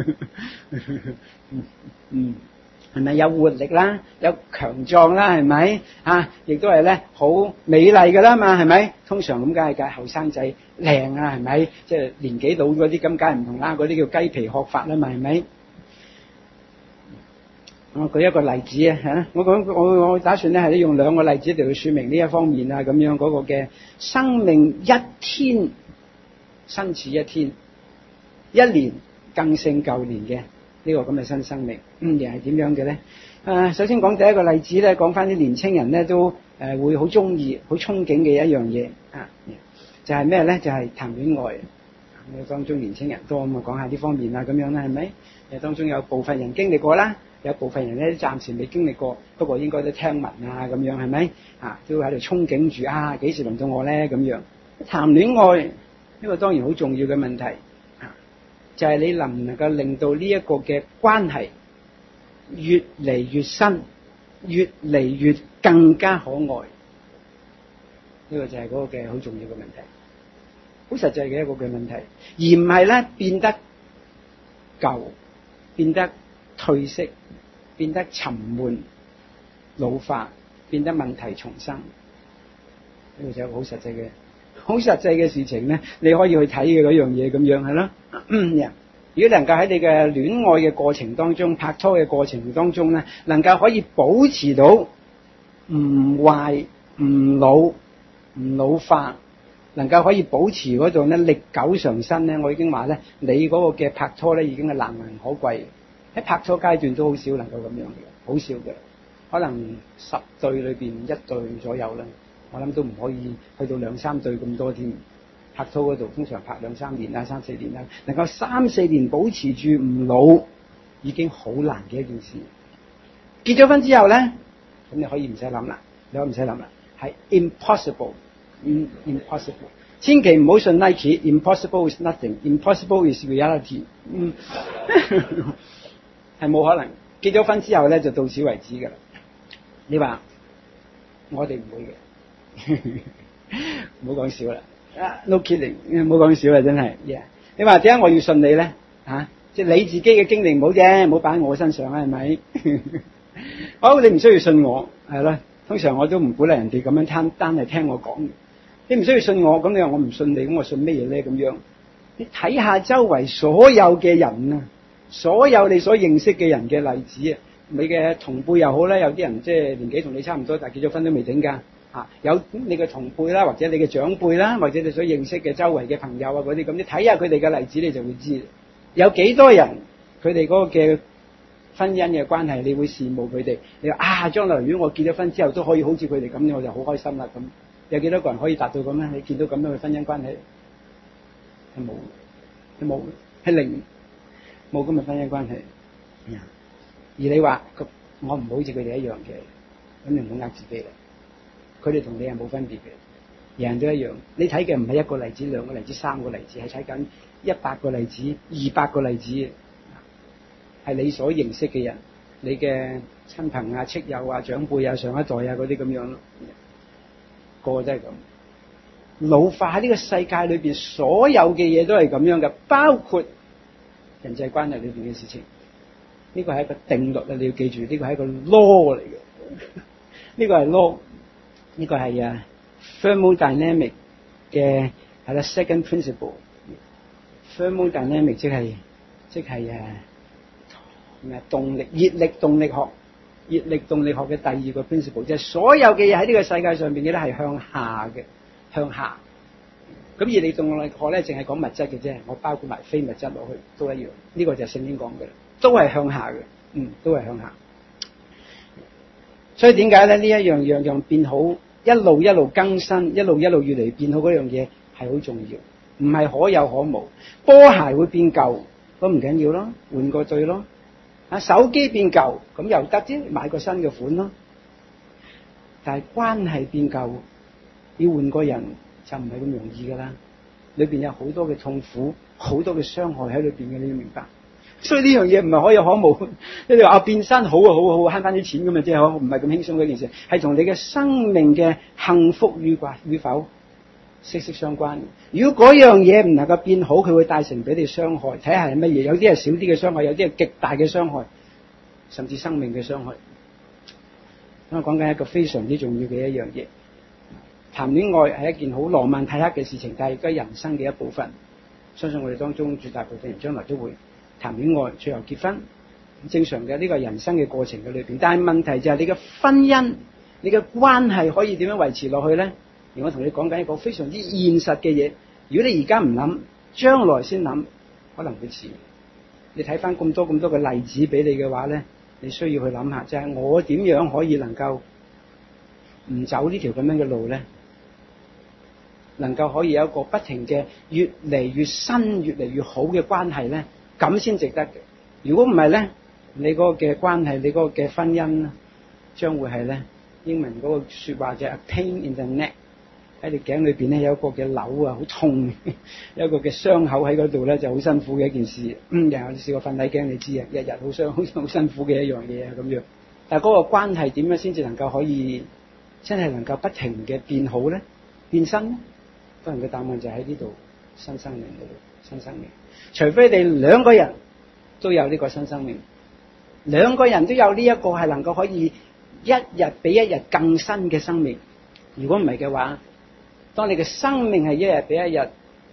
嗯。嗯係咪有活力啦，有強壯啦，係咪啊？亦都係咧好美麗噶啦嘛，係咪？通常咁梗係㗎，後生仔靚啊，係咪？即係年紀老嗰啲咁梗係唔同啦，嗰啲叫雞皮鶴髮啦嘛，係咪？我舉一個例子啊嚇，我講我我打算咧係用兩個例子嚟去説明呢一方面啊，咁樣嗰個嘅生命一天新似一天，一年更勝舊年嘅。呢個咁嘅新生命，嗯，又係點樣嘅咧？啊，首先講第一個例子咧，講翻啲年青人咧都誒會好中意、好憧憬嘅一樣嘢啊，就係咩咧？就係談戀愛。咁當中年青人多，咁啊講下呢方面啊，咁樣啦，係咪？誒當中有部分人經歷過啦，有部分人咧暫時未經歷過，不過應該都聽聞啊，咁樣係咪？啊，都喺度憧憬住啊，幾時輪到我咧？咁樣談戀愛呢個當然好重要嘅問題啊，就係你能唔能夠令到呢一個嘅關係越嚟越深，越嚟越更加可愛，呢個就係嗰個嘅好重要嘅問題，好實際嘅一個嘅問題，而唔係咧變得舊、變得褪色、變得沉悶、老化、變得問題重生，呢個就係一個好實際嘅、好實際嘅事情咧，你可以去睇嘅嗰樣嘢咁樣係咯。如果能夠喺你嘅戀愛嘅過程當中、拍拖嘅過程當中咧，能夠可以保持到唔壞、唔老、唔老化，能夠可以保持嗰種咧歷久常新咧，我已經話咧，你嗰個嘅拍拖咧已經係難能可貴。喺拍拖階段都好少能夠咁樣嘅，好少嘅，可能十對裏邊一對左右啦。我諗都唔可以去到兩三對咁多添。拍拖嗰度通常拍兩三年啦、三四年啦，能夠三四年保持住唔老，已經好難嘅一件事。結咗婚之後咧，咁你可以唔使諗啦，你可以唔使諗啦，係 impossible， 嗯 impossible。千祈唔好信 Nike，impossible is nothing，impossible is reality。嗯，係冇可能。結咗婚之後咧，就到此為止㗎啦。你話我哋唔會嘅，唔好講笑啦。啊 ，no kidding，唔好講笑啦，真係。Yeah. 你話點解我要信你咧？啊，即係你自己嘅經歷唔好啫，唔好擺喺我身上啦，係咪？好，你唔需要信我，係咯。通常我都唔鼓勵人哋咁樣單單係聽我講嘅。你唔需要信我，咁你話我唔信你，咁我信咩嘢咧？咁樣，你睇下周圍所有嘅人啊，所有你所認識嘅人嘅例子啊，你嘅同輩又好啦，有啲人即係年紀同你差唔多，但係結咗婚都未整㗎。啊，有你嘅同輩啦，或者你嘅長輩啦，或者你所認識嘅周圍嘅朋友啊嗰啲咁，你睇下佢哋嘅例子，你就會知有幾多人佢哋嗰個嘅婚姻嘅關係，你會羨慕佢哋。你話啊，將來如果我結咗婚之後都可以好似佢哋咁，我就好開心啦。咁有幾多個人可以達到咁咧？你見到咁樣嘅婚姻關係係冇，係冇，係零，冇咁嘅婚姻關係。而你話我唔好似佢哋一樣嘅，咁你唔好呃自己啦。佢哋同你係冇分別嘅，人人都一樣。你睇嘅唔係一個例子、兩個例子、三個例子，係睇緊一百個例子、二百個例子，係你所認識嘅人，你嘅親朋啊、戚友啊、長輩啊、上一代啊嗰啲咁樣咯，個個都係咁。老化喺呢個世界裏邊，所有嘅嘢都係咁樣嘅，包括人際關係裏邊嘅事情。呢個係一個定律啊，你要記住，呢個係一個 law 嚟嘅，呢個係 law。呢個係啊 thermodynamic 嘅係啦 second principle。thermodynamic 即係即係誒咩動力熱力動力學熱力動力學嘅第二個 principle， 即係所有嘅嘢喺呢個世界上邊嘅咧係向下嘅向下。咁熱力動力學咧淨係講物質嘅啫，我包括埋非物質落去都一樣。呢個就係聖經講嘅啦，都係向下嘅，嗯，都係向下。所以點解咧？呢一樣樣樣變好，一路一路更新，一路一路越嚟越變好嗰樣嘢係好重要，唔係可有可無。波鞋會變舊，都唔緊要咯，換個對咯。啊，手機變舊，咁又得啫，買個新嘅款咯。但係關係變舊，要換個人就唔係咁容易噶啦，裏邊有好多嘅痛苦，好多嘅傷害喺裏邊嘅，你要明白。所以呢樣嘢唔係可有可無，你話啊變身好啊好啊好啊慳翻啲錢咁啊，即係唔係咁輕鬆嘅一件事，係同你嘅生命嘅幸福與寡與否息息相關。如果嗰樣嘢唔能夠變好，佢會帶成俾你傷害。睇下係乜嘢，有啲係少啲嘅傷害，有啲係極大嘅傷害，甚至生命嘅傷害。咁我講緊一個非常之重要嘅一樣嘢，談戀愛係一件好浪漫泰克嘅事情，但係亦都係人生嘅一部分。相信我哋當中絕大部分人將來都會談戀愛，最後結婚，正常嘅呢個人生嘅過程嘅裏邊。但係問題就係你嘅婚姻，你嘅關係可以點樣維持落去咧？而我同你講緊一個非常之現實嘅嘢。如果你而家唔諗，將來先諗，可能會遲。你睇翻咁多咁多嘅例子俾你嘅話咧，你需要去諗下，就係我點樣可以能夠唔走呢條咁樣嘅路咧，能夠可以有一個不停嘅越嚟越新、越嚟越好嘅關係咧，咁先值得嘅。如果唔係咧，你嗰個嘅關係，你嗰個嘅婚姻將會係咧，英文嗰個說話就係 a pain in the neck， 喺你頸裏邊咧有一個嘅瘤啊，好痛，有一個嘅傷口喺嗰度咧，就好辛苦嘅一件事。嗯，然後你試過瞓底頸，你知啊，日日好傷，好好辛苦嘅一樣嘢啊，咁樣。但係嗰個關係點樣先至能夠可以真係能夠不停嘅變好咧，變新咧？當然嘅答案就喺呢度，新生命嗰度，新生命。除非你兩個人都有呢個新生命，兩個人都有呢一個係能夠可以一日比一日更新嘅生命。如果唔係嘅話，當你嘅生命係一日比一日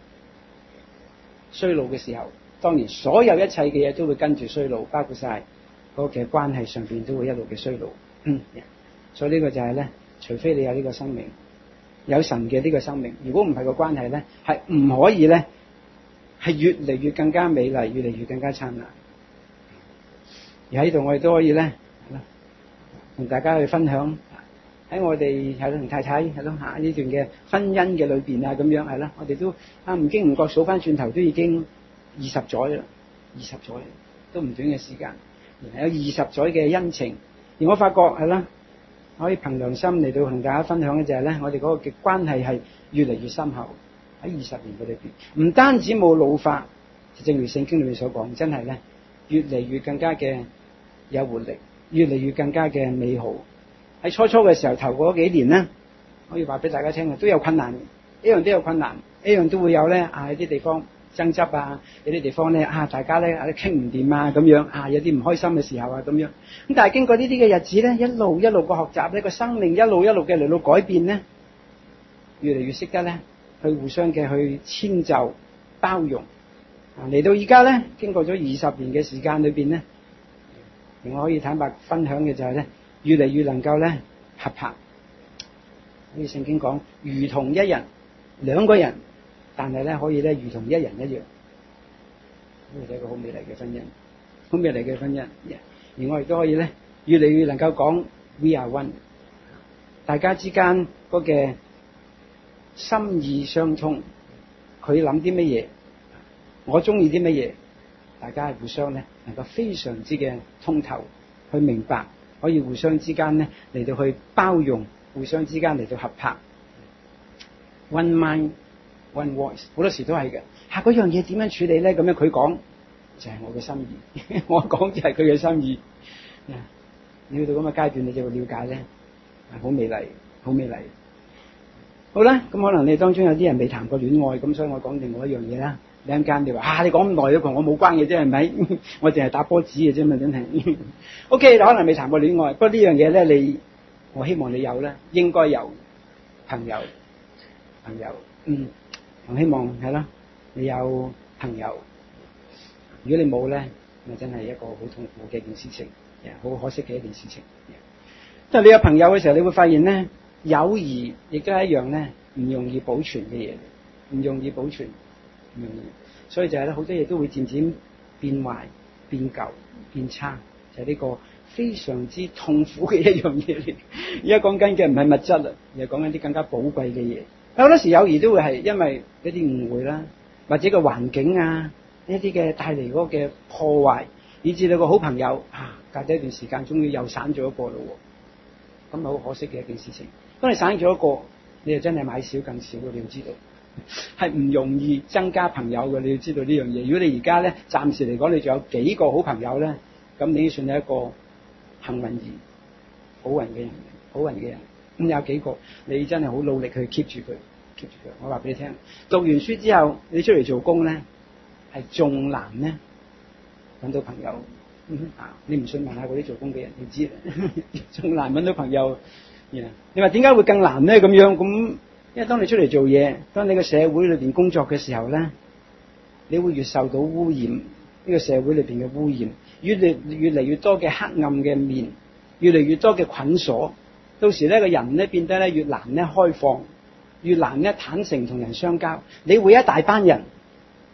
衰老嘅時候，當然所有一切嘅嘢都會跟住衰老，包括晒嗰個嘅關係上邊都會一路嘅衰老。嗯，所以呢個就係咧，除非你有呢個生命，有神嘅呢個生命，如果唔係個關係咧，係唔可以咧，係越嚟越更加美麗，越嚟越更加燦爛。而喺度我哋都可以咧，同大家去分享喺我哋係咯同太太係咯嚇呢段嘅婚姻嘅裏邊啊，咁樣係啦，我哋都啊唔經唔覺數翻轉頭都已經二十載啦，二十載都唔短嘅時間，有二十載嘅恩情。而我發覺係啦，可以憑良心嚟到同大家分享嘅就係咧，我哋嗰個嘅關係係越嚟越深厚喺二十年嘅裏邊，唔單止冇老化，正如聖經裏面所講，真係咧越嚟越更加嘅有活力，越嚟越更加嘅美好。喺初初嘅時候頭嗰幾年咧，可以話俾大家聽啊，都有困難，一樣都有困難，一樣都會有咧啊，有啲地方爭執啊，有啲地方咧啊，大家咧啊傾唔掂啊咁樣啊，有啲唔開心嘅時候啊咁樣。咁但係經過呢啲嘅日子咧，一路一路嘅學習呢個生命一路一路嘅嚟到改變咧，越嚟越識得咧去互相嘅去遷就包容啊。嚟到而家咧，經過咗二十年嘅時間裏邊咧，我可以坦白分享嘅就係咧，越嚟越能夠咧合拍。好似聖經講，如同一人，兩個人，但係咧可以咧如同一人一樣。呢個係一個好美麗嘅婚姻，好美麗嘅婚姻。而我亦都可以咧，越嚟越能夠講 We are one， 大家之間嗰嘅心意相通，佢諗啲乜嘢，我中意啲乜嘢，大家係互相咧能夠非常之嘅通透，去明白，可以互相之間咧嚟到去包容，互相之間嚟到合拍。One mind, one voice， 好多時都係嘅。嚇，嗰樣嘢點樣處理咧？咁樣佢講就係我嘅心意，我講就係佢嘅心意。你去到咁嘅階段，你就會了解咧，好美麗，好美麗。好啦，咁可能你當中有啲人未談過戀愛，咁所以我講另外一樣嘢啦。你一陣間你話嚇，你講咁耐都同我冇關嘅啫，係咪？我淨係打波子嘅啫嘛，真係。OK，你可能未談過戀愛，不過呢樣嘢咧，你我希望你有咧，應該有朋友，朋友，嗯，我希望係啦，你有朋友。如果你冇咧，咪真係一個好痛苦嘅一件事情，好可惜嘅一件事情。即係你有朋友嘅時候，你會發現咧，友誼亦都係一樣咧唔容易保存嘅嘢，唔容易保存，唔容易。所以就係咧，好多嘢都會漸漸變壞、變舊、變差，就係呢個非常之痛苦嘅一樣嘢嚟。而家講緊嘅唔係物質啦，而係講緊啲更加寶貴嘅嘢。好多時友誼都會係因為一啲誤會啦，或者個環境啊，一啲嘅帶嚟嗰個嘅破壞，以至你個好朋友啊，隔咗一段時間，終於又散咗一個咯。咁係好可惜嘅一件事情。當你散咗一個，你就真係買少更少嘅，你要知道係唔容易增加朋友嘅。你要知道呢樣嘢。如果你而家咧暫時嚟講，你仲有幾個好朋友咧，咁你已經算係一個幸運兒、好運嘅人，好運嘅人。咁有幾個你真係好努力去 keep 住佢 keep 住佢。我話俾你聽，讀完書之後你出嚟做工咧，係仲難咧揾到朋友。嗯、啊！你唔信問下嗰啲做工嘅人，你知仲難揾到朋友。Yeah. 你話點解會更難咧？咁樣咁，因為當你出嚟做嘢，當你個社會裏邊工作嘅時候咧，你會越受到污染，呢、這個社會裏邊嘅污染，越嚟越嚟越多嘅黑暗嘅面，越嚟越多嘅捆鎖。到時咧個人咧變得咧越難咧開放，越難咧坦誠同人相交。你會一大班人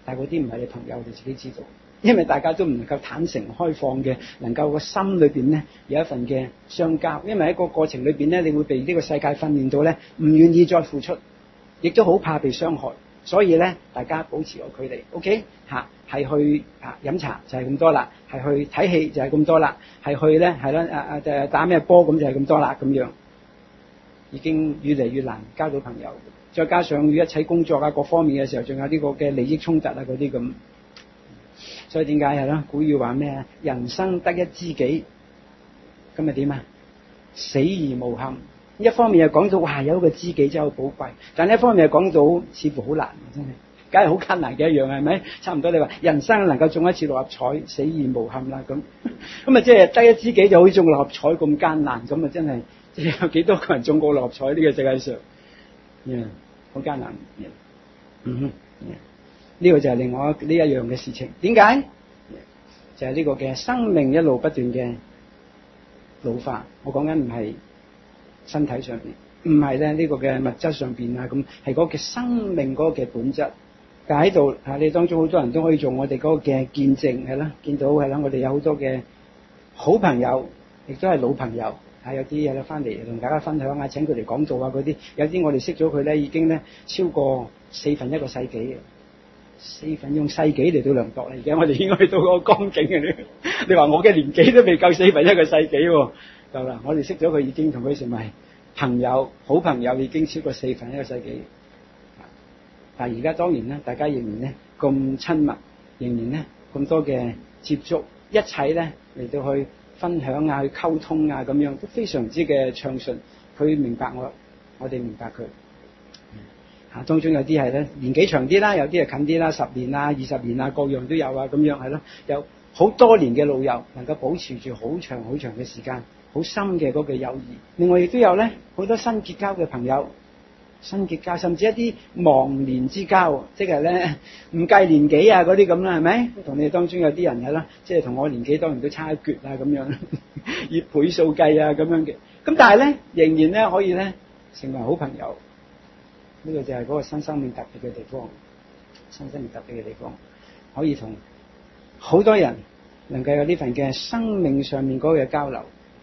但係嗰啲唔係你朋友，你自己知道，因為大家都唔能夠坦誠開放嘅，能夠個心裏邊咧有一份嘅相交，因為喺個過程裏邊咧，你會被呢個世界訓練到咧，唔願意再付出，亦都好怕被傷害，所以咧大家保持個距離 ，OK 嚇，係去啊飲茶就係咁多啦，係去睇戲就係咁多啦，係去咧係啦啊啊誒打咩波咁就係咁多啦咁樣。已經越嚟越難交到朋友，再加上一齊工作啊各方面嘅時候，仲有呢個嘅利益衝突啊嗰啲咁，所以點解係啦？古語話咩啊？人生得一知己，咁咪點啊？死而無憾。一方面又講到哇有一個知己真係好寶貴，但一方面又講到似乎好難，真係，梗係好艱難嘅一樣係咪？差唔多你話人生能夠中一次六合彩，死而無憾啦咁，咁啊即係得一知己就好似中六合彩咁艱難，咁啊真係。有幾多個人中過六合彩呢個世界上？嗯，好艱難。Yeah. 嗯哼，呢、yeah. 個就係另外呢一樣嘅事情。點解？Yeah. 就係呢個嘅生命一路不斷嘅老化。我講緊唔係身體上邊，唔係咧呢個嘅物質上邊啊，咁係嗰個生命嗰個嘅本質。但喺度啊，你當中好多人都可以做我哋嗰個嘅見證係啦，見到係啦，我哋有好多嘅好朋友，亦都係老朋友。啊，有啲嘢翻嚟同大家分享啊，請佢哋講道啊嗰啲，有啲我哋識咗佢咧，已經咧超過四分一個世紀嘅，四分用世紀嚟到量度啦。而家我哋應該去到嗰個光景嘅，你話我嘅年紀都未夠四分一個世紀喎，夠啦。我哋識咗佢已經同佢成為朋友、好朋友，已經超過四分一個世紀。但係而家當然咧，大家仍然咧咁親密，仍然咧咁多嘅接觸，一切咧嚟到去分享啊，去溝通啊，咁樣都非常之嘅暢順。佢明白我，我哋明白佢。嚇，當中有啲係咧年紀長啲啦，有啲係近啲啦，十年啊、二十年啊，各樣都有啊，咁樣係咯。有好多年嘅老友，能夠保持住好長好長嘅時間，好深嘅嗰個友誼。另外亦都有咧好多新結交嘅朋友，新結交，甚至一啲忘年之交，即係咧唔計年紀啊嗰啲咁啦，係咪？同你當中有啲人係啦，即係同我年紀當然都差一橛啊咁樣，以倍數計啊咁樣嘅。咁但係咧，仍然咧可以咧成為好朋友。呢個就係嗰個新生命特別嘅地方，新生命特別嘅地方，可以同好多人能夠有呢份嘅生命上面嗰個嘅交流。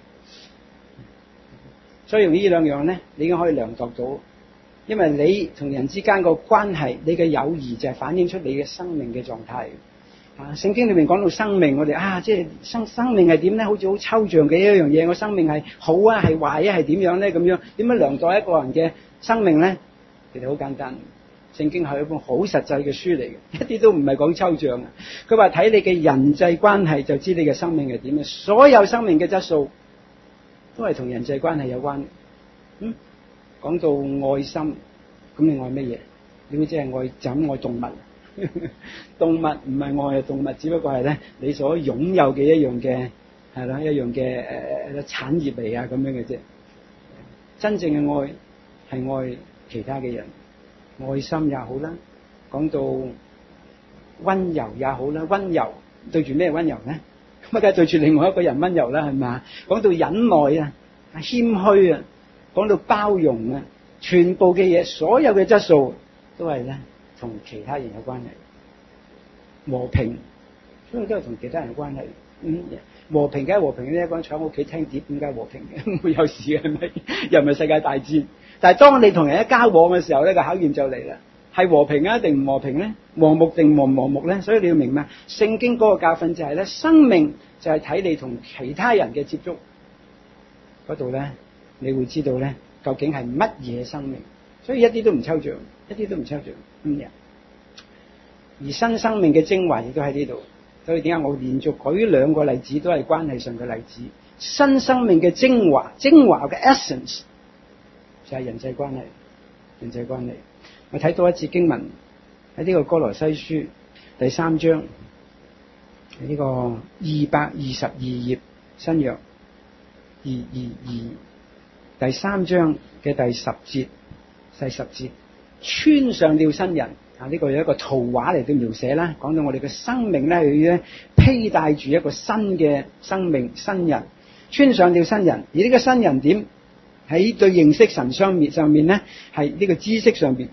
所以用呢兩樣咧，你已經可以量度到。因為你同人之間個關係，你嘅友誼就係反映出你嘅生命嘅狀態。啊，聖經裏面講到生命，我哋啊，即係生生命係點咧？好似好抽象嘅一樣嘢。我生命係好啊，係壞啊，係點樣咧？咁樣點樣量度一個人嘅生命咧？其實好簡單，聖經係一本好實際嘅書嚟嘅，一啲都唔係講抽象嘅。佢話睇你嘅人際關係就知你嘅生命係點嘅。所有生命嘅質素都係同人際關係有關。嗯。講到愛心，咁你愛乜嘢？你會即係愛就咁愛動物？動物唔係愛動物，只不過係咧你所擁有嘅一樣嘅係啦，一樣嘅誒產業嚟啊咁樣嘅啫。真正嘅愛係愛其他嘅人，愛心也好啦。講到溫柔也好啦，溫柔對住咩溫柔咧？咁啊，梗係對住另外一個人溫柔啦，係嘛？講到忍耐啊，謙虛啊。講到包容啊，全部嘅嘢，所有嘅質素都係咧同其他人有關係。和平，所有都係同其他人有關係。嗯，和平梗係和平咧，一個人坐喺屋企聽碟，點解和平嘅？唔會有事嘅，係咪？又唔係世界大戰。但係當你同人一交往嘅時候咧，個考驗就嚟啦。係和平啊，定唔和平咧？和睦定和唔和睦咧？所以你要明白，聖經嗰個教訓就係咧，生命就係睇你同其他人嘅接觸嗰度咧。你會知道咧，究竟係乜嘢生命？所以一啲都唔抽象，一啲都唔抽象。嗯，而新生命嘅精華亦都喺呢度。所以點解我連續舉兩個例子都係關係上嘅例子？新生命嘅精華，精華嘅 essence 就係人際關係。人際關係，我睇到一節經文喺呢個歌羅西書第三章，喺呢個二百二十二頁新約二二二。第三章嘅第十節，第十節，穿上了新人啊！呢、這個有一個圖畫嚟到描寫啦，講到我哋嘅生命咧，佢咧披戴住一個新嘅生命，新人穿上了新人。而呢個新人點喺對認識神上面上面咧，係呢個知識上邊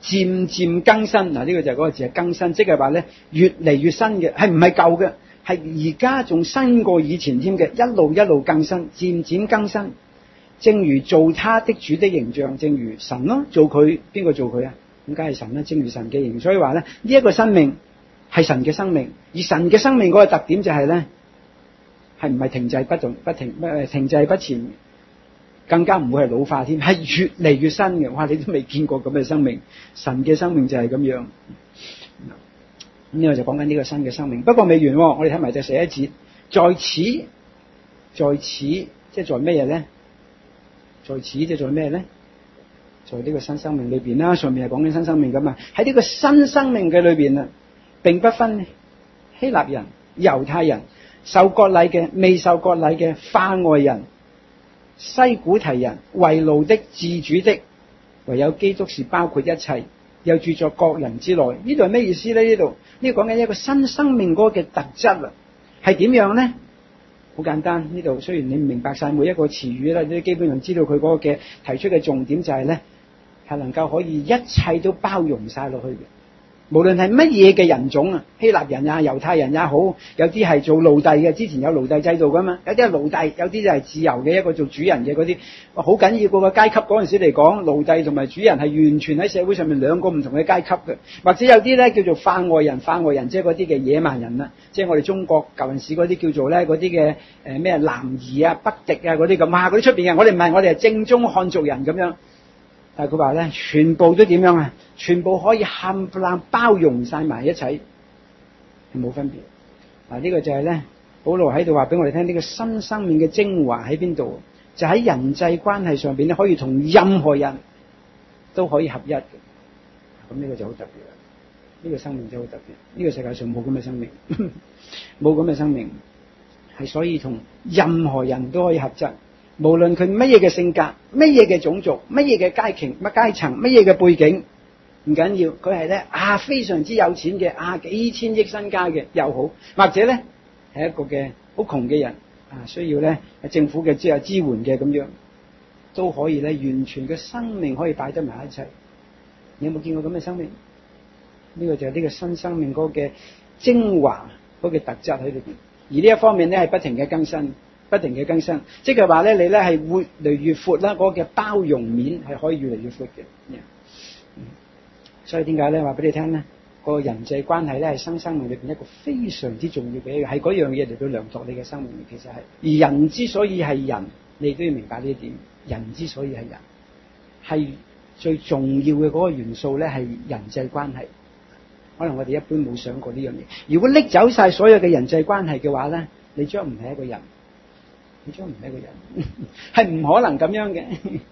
漸漸更新。嗱，呢個就係嗰個字係更新，即係話咧越嚟越新嘅，係唔係舊嘅，係而家仲新過以前添嘅，一路一路更新，漸漸更新。正如做他的主的形象，正如神咯，做佢，邊個做佢啊？咁梗係神啦，正如神嘅形。所以話咧，呢一個生命係神嘅生命，而神嘅生命嗰個特點就係咧，係唔係停滯不動、不停誒停滯不前，更加唔會係老化添，係越嚟越新嘅。哇！你都未見過咁嘅生命，神嘅生命就係咁樣。咁呢個就講緊呢個新嘅生命。不過未完，我哋睇埋第十一節，在此，在此即係在咩嘢咧？在此即係在咩咧？在呢個新生命裏邊啦，上面係講緊新生命咁啊。喺呢個新生命嘅裏邊啊，並不分希臘人、猶太人、受割禮嘅、未受割禮嘅、化外人、西古提人、為奴的、自主的，唯有基督是包括一切，又住在各人之內。呢度係咩意思咧？呢度呢個講緊一個新生命嗰個嘅特質啊，係點樣咧？好簡單，呢度雖然你唔明白晒每一個詞語啦，你基本上知道佢嗰個嘅提出嘅重點就係咧，係能夠可以一切都包容晒落去嘅。無論係乜嘢嘅人種啊，希臘人啊、猶太人也好，有啲係做奴隸嘅，之前有奴隸制度噶嘛，有啲係奴隸，有啲就係自由嘅，一個做主人嘅嗰啲，好緊要嗰個階級嗰陣時嚟講，奴隸同埋主人係完全喺社會上面兩個唔同嘅階級嘅，或者有啲咧叫做化外人，化外人即係嗰啲嘅野蠻人啦，即係我哋中國舊陣時嗰啲叫做咧嗰啲嘅誒咩南夷啊、北狄啊嗰啲咁啊，嗰啲出邊嘅，我哋唔係，我哋係正宗漢族人咁樣。但係佢話咧，全部都點樣啊？全部可以冚唪唥包容晒埋一齊，係冇分別。嗱，呢個就係咧，保羅喺度話俾我哋聽，呢、這個新生命嘅精華喺邊度？就喺人際關係上邊咧，可以同任何人都可以合一嘅。咁呢個就好特別啦。呢、這個生命就好特別。呢、這個世界上冇咁嘅生命，冇咁嘅生命，係所以同任何人都可以合則。無論佢乜嘢嘅性格、乜嘢嘅種族、乜嘢嘅階層、乜階層、乜嘢嘅背景，唔緊要，佢係咧啊非常之有錢嘅啊幾千億身家嘅又好，或者咧係一個嘅好窮嘅人啊，需要咧政府嘅即係支援嘅咁樣，都可以咧完全嘅生命可以擺得埋一齊。你有冇見過咁嘅生命？呢個就係呢個新生命嗰個嘅精華嗰個特質喺裏邊，而呢一方面咧係不停嘅更新。不停嘅更新，即係話咧，你咧係越嚟越闊啦，嗰個嘅包容面係可以越嚟越闊嘅。嗯，所以點解咧話俾你聽咧？嗰個人際關係咧係新生命裏邊一個非常之重要嘅一個，係嗰樣嘢嚟到量度你嘅生命。其實係，而人之所以係人，你都要明白呢一點。人之所以係人，係最重要嘅嗰個元素咧係人際關係。可能我哋一般冇想過呢樣嘢。如果拎走晒所有嘅人際關係嘅話咧，你將唔係一個人。你將唔係一個人，係唔可能咁樣嘅。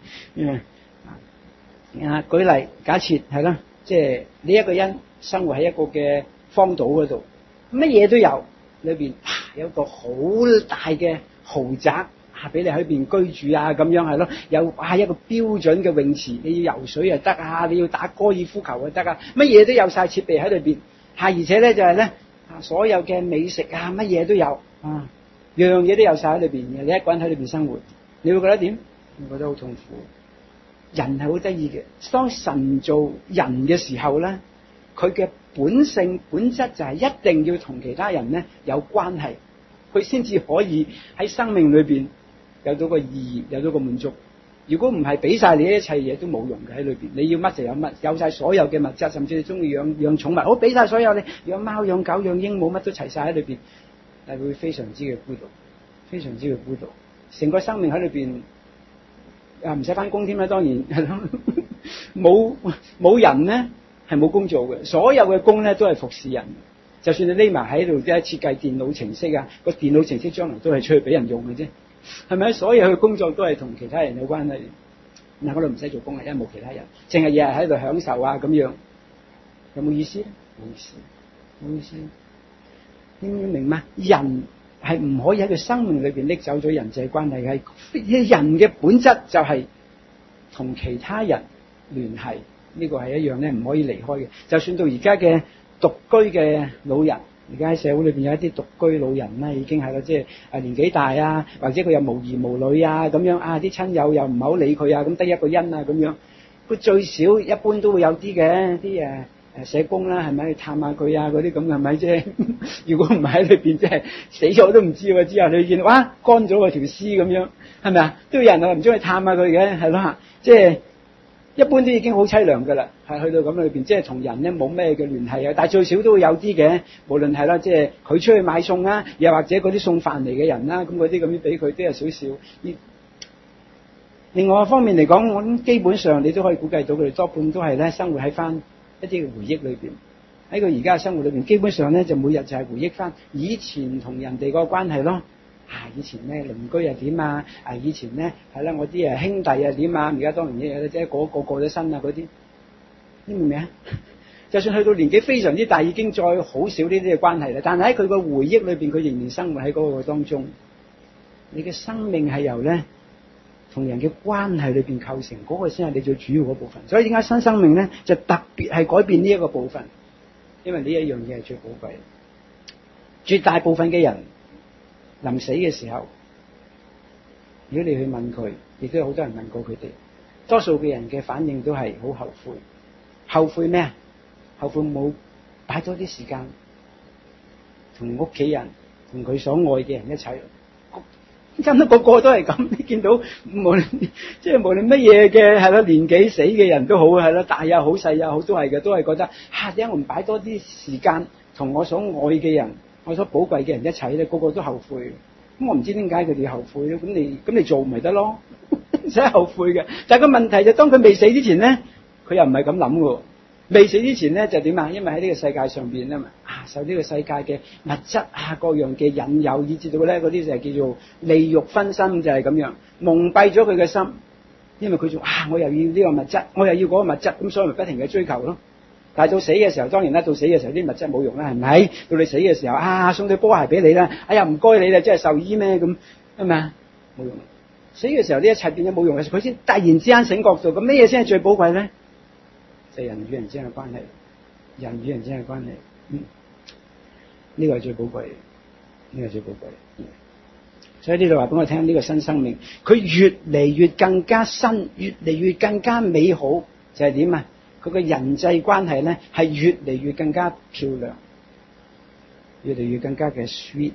啊，舉例假設係啦，即係你一個人生活喺一個嘅荒島嗰度，乜嘢都有，裏邊、啊、有個好大嘅豪宅啊，俾你喺邊居住啊，咁樣係咯。有啊一個標準嘅泳池，你要游水又得啊，你要打高爾夫球又得啊，乜嘢都有晒設備喺裏邊。係、啊、而且咧就係、是、咧，啊所有嘅美食啊，乜嘢都有啊。樣樣嘢都有晒喺裏邊嘅，你一個人喺裏邊生活，你會覺得點？你覺得好痛苦。人係好得意嘅，當神做人嘅時候咧，佢嘅本性本質就係一定要同其他人咧有關係，佢先至可以喺生命裏邊有到個意義，有到個滿足。如果唔係俾晒你一切嘢都冇用嘅喺裏邊，你要乜就有乜，有晒所有嘅物質，甚至你中意養養寵物，好俾晒所有你養貓養狗養鸚鵡乜都齊晒喺裏邊。但係會非常之嘅孤獨，非常之嘅孤獨，成個生命喺裏邊啊，唔使翻工添啦，當然係咯，冇冇人咧係冇工做嘅，所有嘅工咧都係服侍人。就算你匿埋喺度即係設計電腦程式啊，個電腦程式將來都係出去俾人用嘅啫，係咪？所有嘅工作都係同其他人有關係。嗱，我哋唔使做工啊，因為冇其他人，淨係日日喺度享受啊咁樣，有冇意思咧？冇意思，冇意思。你要明嗎？人係唔可以喺佢生命裏邊拎走咗人際關係，係人嘅本質就係同其他人聯繫，呢個係一樣咧唔可以離開嘅。就算到而家嘅獨居嘅老人，而家喺社會裏邊有一啲獨居老人咧，已經係啦，即係啊年紀大啊，或者佢又無兒無女啊咁樣啊，啲親友又唔係好理佢啊，咁得一個人啊咁樣， 佢最少一般都會有啲嘅啲誒誒社工啦，係咪去探下佢啊嗰啲咁係咪啫？如果唔係喺裏邊，即係死咗都唔知喎。之後你見哇乾咗個條屍咁樣，係咪啊？都有人啊唔中意探下佢嘅，係咯嚇，即係。一般都已經好凄涼㗎啦，係去到咁裏邊，即係同人咧冇咩嘅聯繫啊。但係最少都會有啲嘅，無論係啦，即係佢出去買餸啦，又或者嗰啲送飯嚟嘅人啦，咁嗰啲咁樣俾佢都有少少。另外一方面嚟講，我諗基本上你都可以估計到佢哋多半都係咧生活喺翻一啲嘅回憶裏邊。喺佢而家嘅生活裏邊，基本上咧就每日就係回憶翻以前同人哋個關係咯。啊！以前咧鄰居又點啊？啊！以前咧係啦，我啲誒兄弟又點啊？而家當然嘢即係個個過咗身啊嗰啲，你明唔明啊？就算去到年紀非常之大，已經再好少呢啲嘅關係啦。但係喺佢個回憶裏邊，佢仍然生活喺嗰個當中。你嘅生命係由咧同人嘅關係裏邊構成，嗰個先係你最主要嗰部分。所以點解新生命咧就特別係改變呢一個部分？因為呢一樣嘢係最寶貴。絕大部分嘅人臨死嘅時候，如果你去問佢，亦都有好多人問過佢哋，多數嘅人嘅反應都係好後悔。後悔咩啊？後悔冇擺多啲時間同屋企人、同佢所愛嘅人一齊。差唔多個個都係咁，你見到無論即係無論乜嘢嘅係咯，年紀死嘅人都好係咯，大又好細又好都係嘅，都係覺得嚇點解我唔擺多啲時間同我所愛嘅人、我所寶貴嘅人一齊咧？個個都後悔。咁我唔知點解佢哋後悔咧？咁你咁你做咪得咯？唔使後悔嘅。但係個問題就當佢未死之前咧，佢又唔係咁諗嘅。未死之前咧就點啊？因為喺呢個世界上邊啊嘛，啊受呢個世界嘅物質啊各樣嘅引誘，以至到咧嗰啲就係叫做利欲熏心，就係咁樣蒙蔽咗佢嘅心。因為佢就啊我又要呢個物質，我又要嗰個物質，咁所以咪不停嘅追求咯。但係到死嘅時候，當然啦，到死嘅時候啲物質冇用啦，係咪？到你死嘅時候啊，送對波鞋俾你啦，哎呀唔該你啦，即係壽衣咩咁係咪啊？冇用。死嘅時候呢一切變咗冇用嘅時候，佢先突然之間醒覺到，咁咩嘢先係最寶貴咧？就係人與人之間嘅關係，人與人之間嘅關係，嗯，呢個係最寶貴，呢個係最寶貴。嗯、所以呢度話俾我聽，呢個新生命，佢越嚟越更加新，越嚟越更加美好，就係點啊？佢個人際關係咧係越嚟越更加漂亮，越嚟越更加嘅 sweet。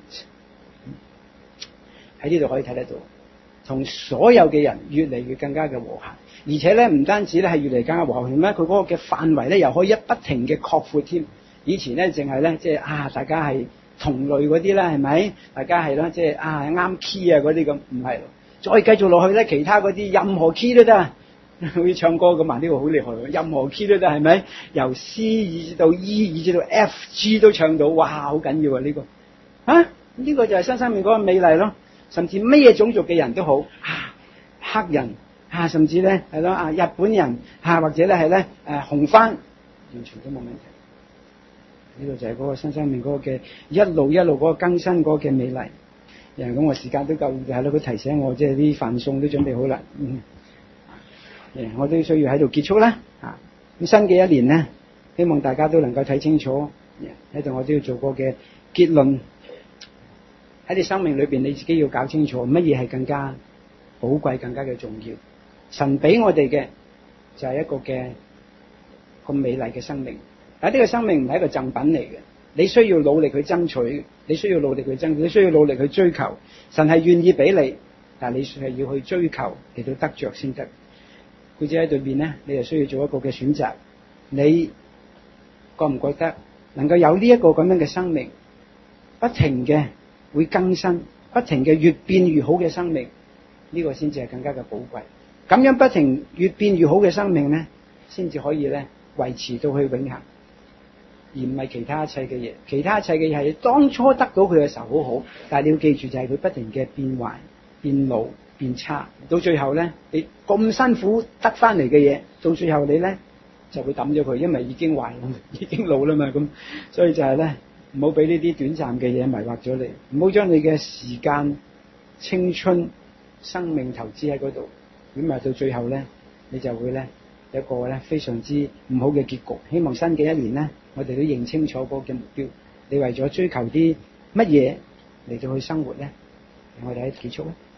喺呢度可以睇得到，同所有嘅人越嚟越更加嘅和諧。而且咧，唔單止咧係越嚟越更加和諧，咩？佢嗰個嘅範圍咧又可以一不停嘅擴闊添。以前咧淨係咧即係啊，大家係同類嗰啲啦，係咪？大家係啦，即係啊啱 key 啊嗰啲咁，唔係。再繼續落去咧，其他嗰啲任何 key 都得，好似唱歌咁啊！呢個好厲害，任何 key 都得，係咪？由 C 以至到 E 以至到 F G 都唱到，哇！好緊要啊呢個啊！呢個就係新生命嗰個美麗咯。甚至乜嘢種族嘅人都好啊，黑人。啊，甚至咧係咯啊，日本人啊，或者咧係咧誒紅番，完全都冇問題。呢、這個就係嗰個新生命嗰個嘅一路一路嗰個更新嗰個嘅美麗。誒，咁我時間都夠，係咯，佢提醒我，即係啲飯餸都準備好啦。嗯，誒，我都需要喺度結束啦。啊，咁新嘅一年咧，希望大家都能夠睇清楚。喺度我都要做個嘅結論。喺你生命裏邊，你自己要搞清楚乜嘢係更加寶貴、更加嘅重要。神俾我哋嘅就係一個嘅咁美麗嘅生命，但係呢個生命唔係一個贈品嚟嘅，你需要努力去爭取，你需要努力去爭取，你需要努力去追求。神係願意俾你，但係你係要去追求嚟到得着先得。佢只喺對面咧，你就需要做一個嘅選擇。你覺唔覺得能夠有呢一個咁樣嘅生命，不停嘅會更新，不停嘅越變越好嘅生命，呢個先至係更加嘅寶貴。咁樣不停越變越好嘅生命咧，先至可以咧維持到去永恆，而唔係其他一切嘅嘢。其他一切嘅嘢係當初得到佢嘅時候好好，但係你要記住就係佢不停嘅變壞、變老、變差，到最後咧，你咁辛苦得翻嚟嘅嘢，到最後你咧就會抌咗佢，因為已經壞啦，已經老啦嘛。咁所以就係咧，唔好俾呢啲短暫嘅嘢迷惑咗你，唔好將你嘅時間、青春、生命投資喺嗰度。咁啊，到最後咧，你就會咧有一個咧非常之唔好嘅結局。希望新嘅一年咧，我哋都認清楚嗰個嘅目標。你為咗追求啲乜嘢嚟到去生活咧？我哋喺結束咧。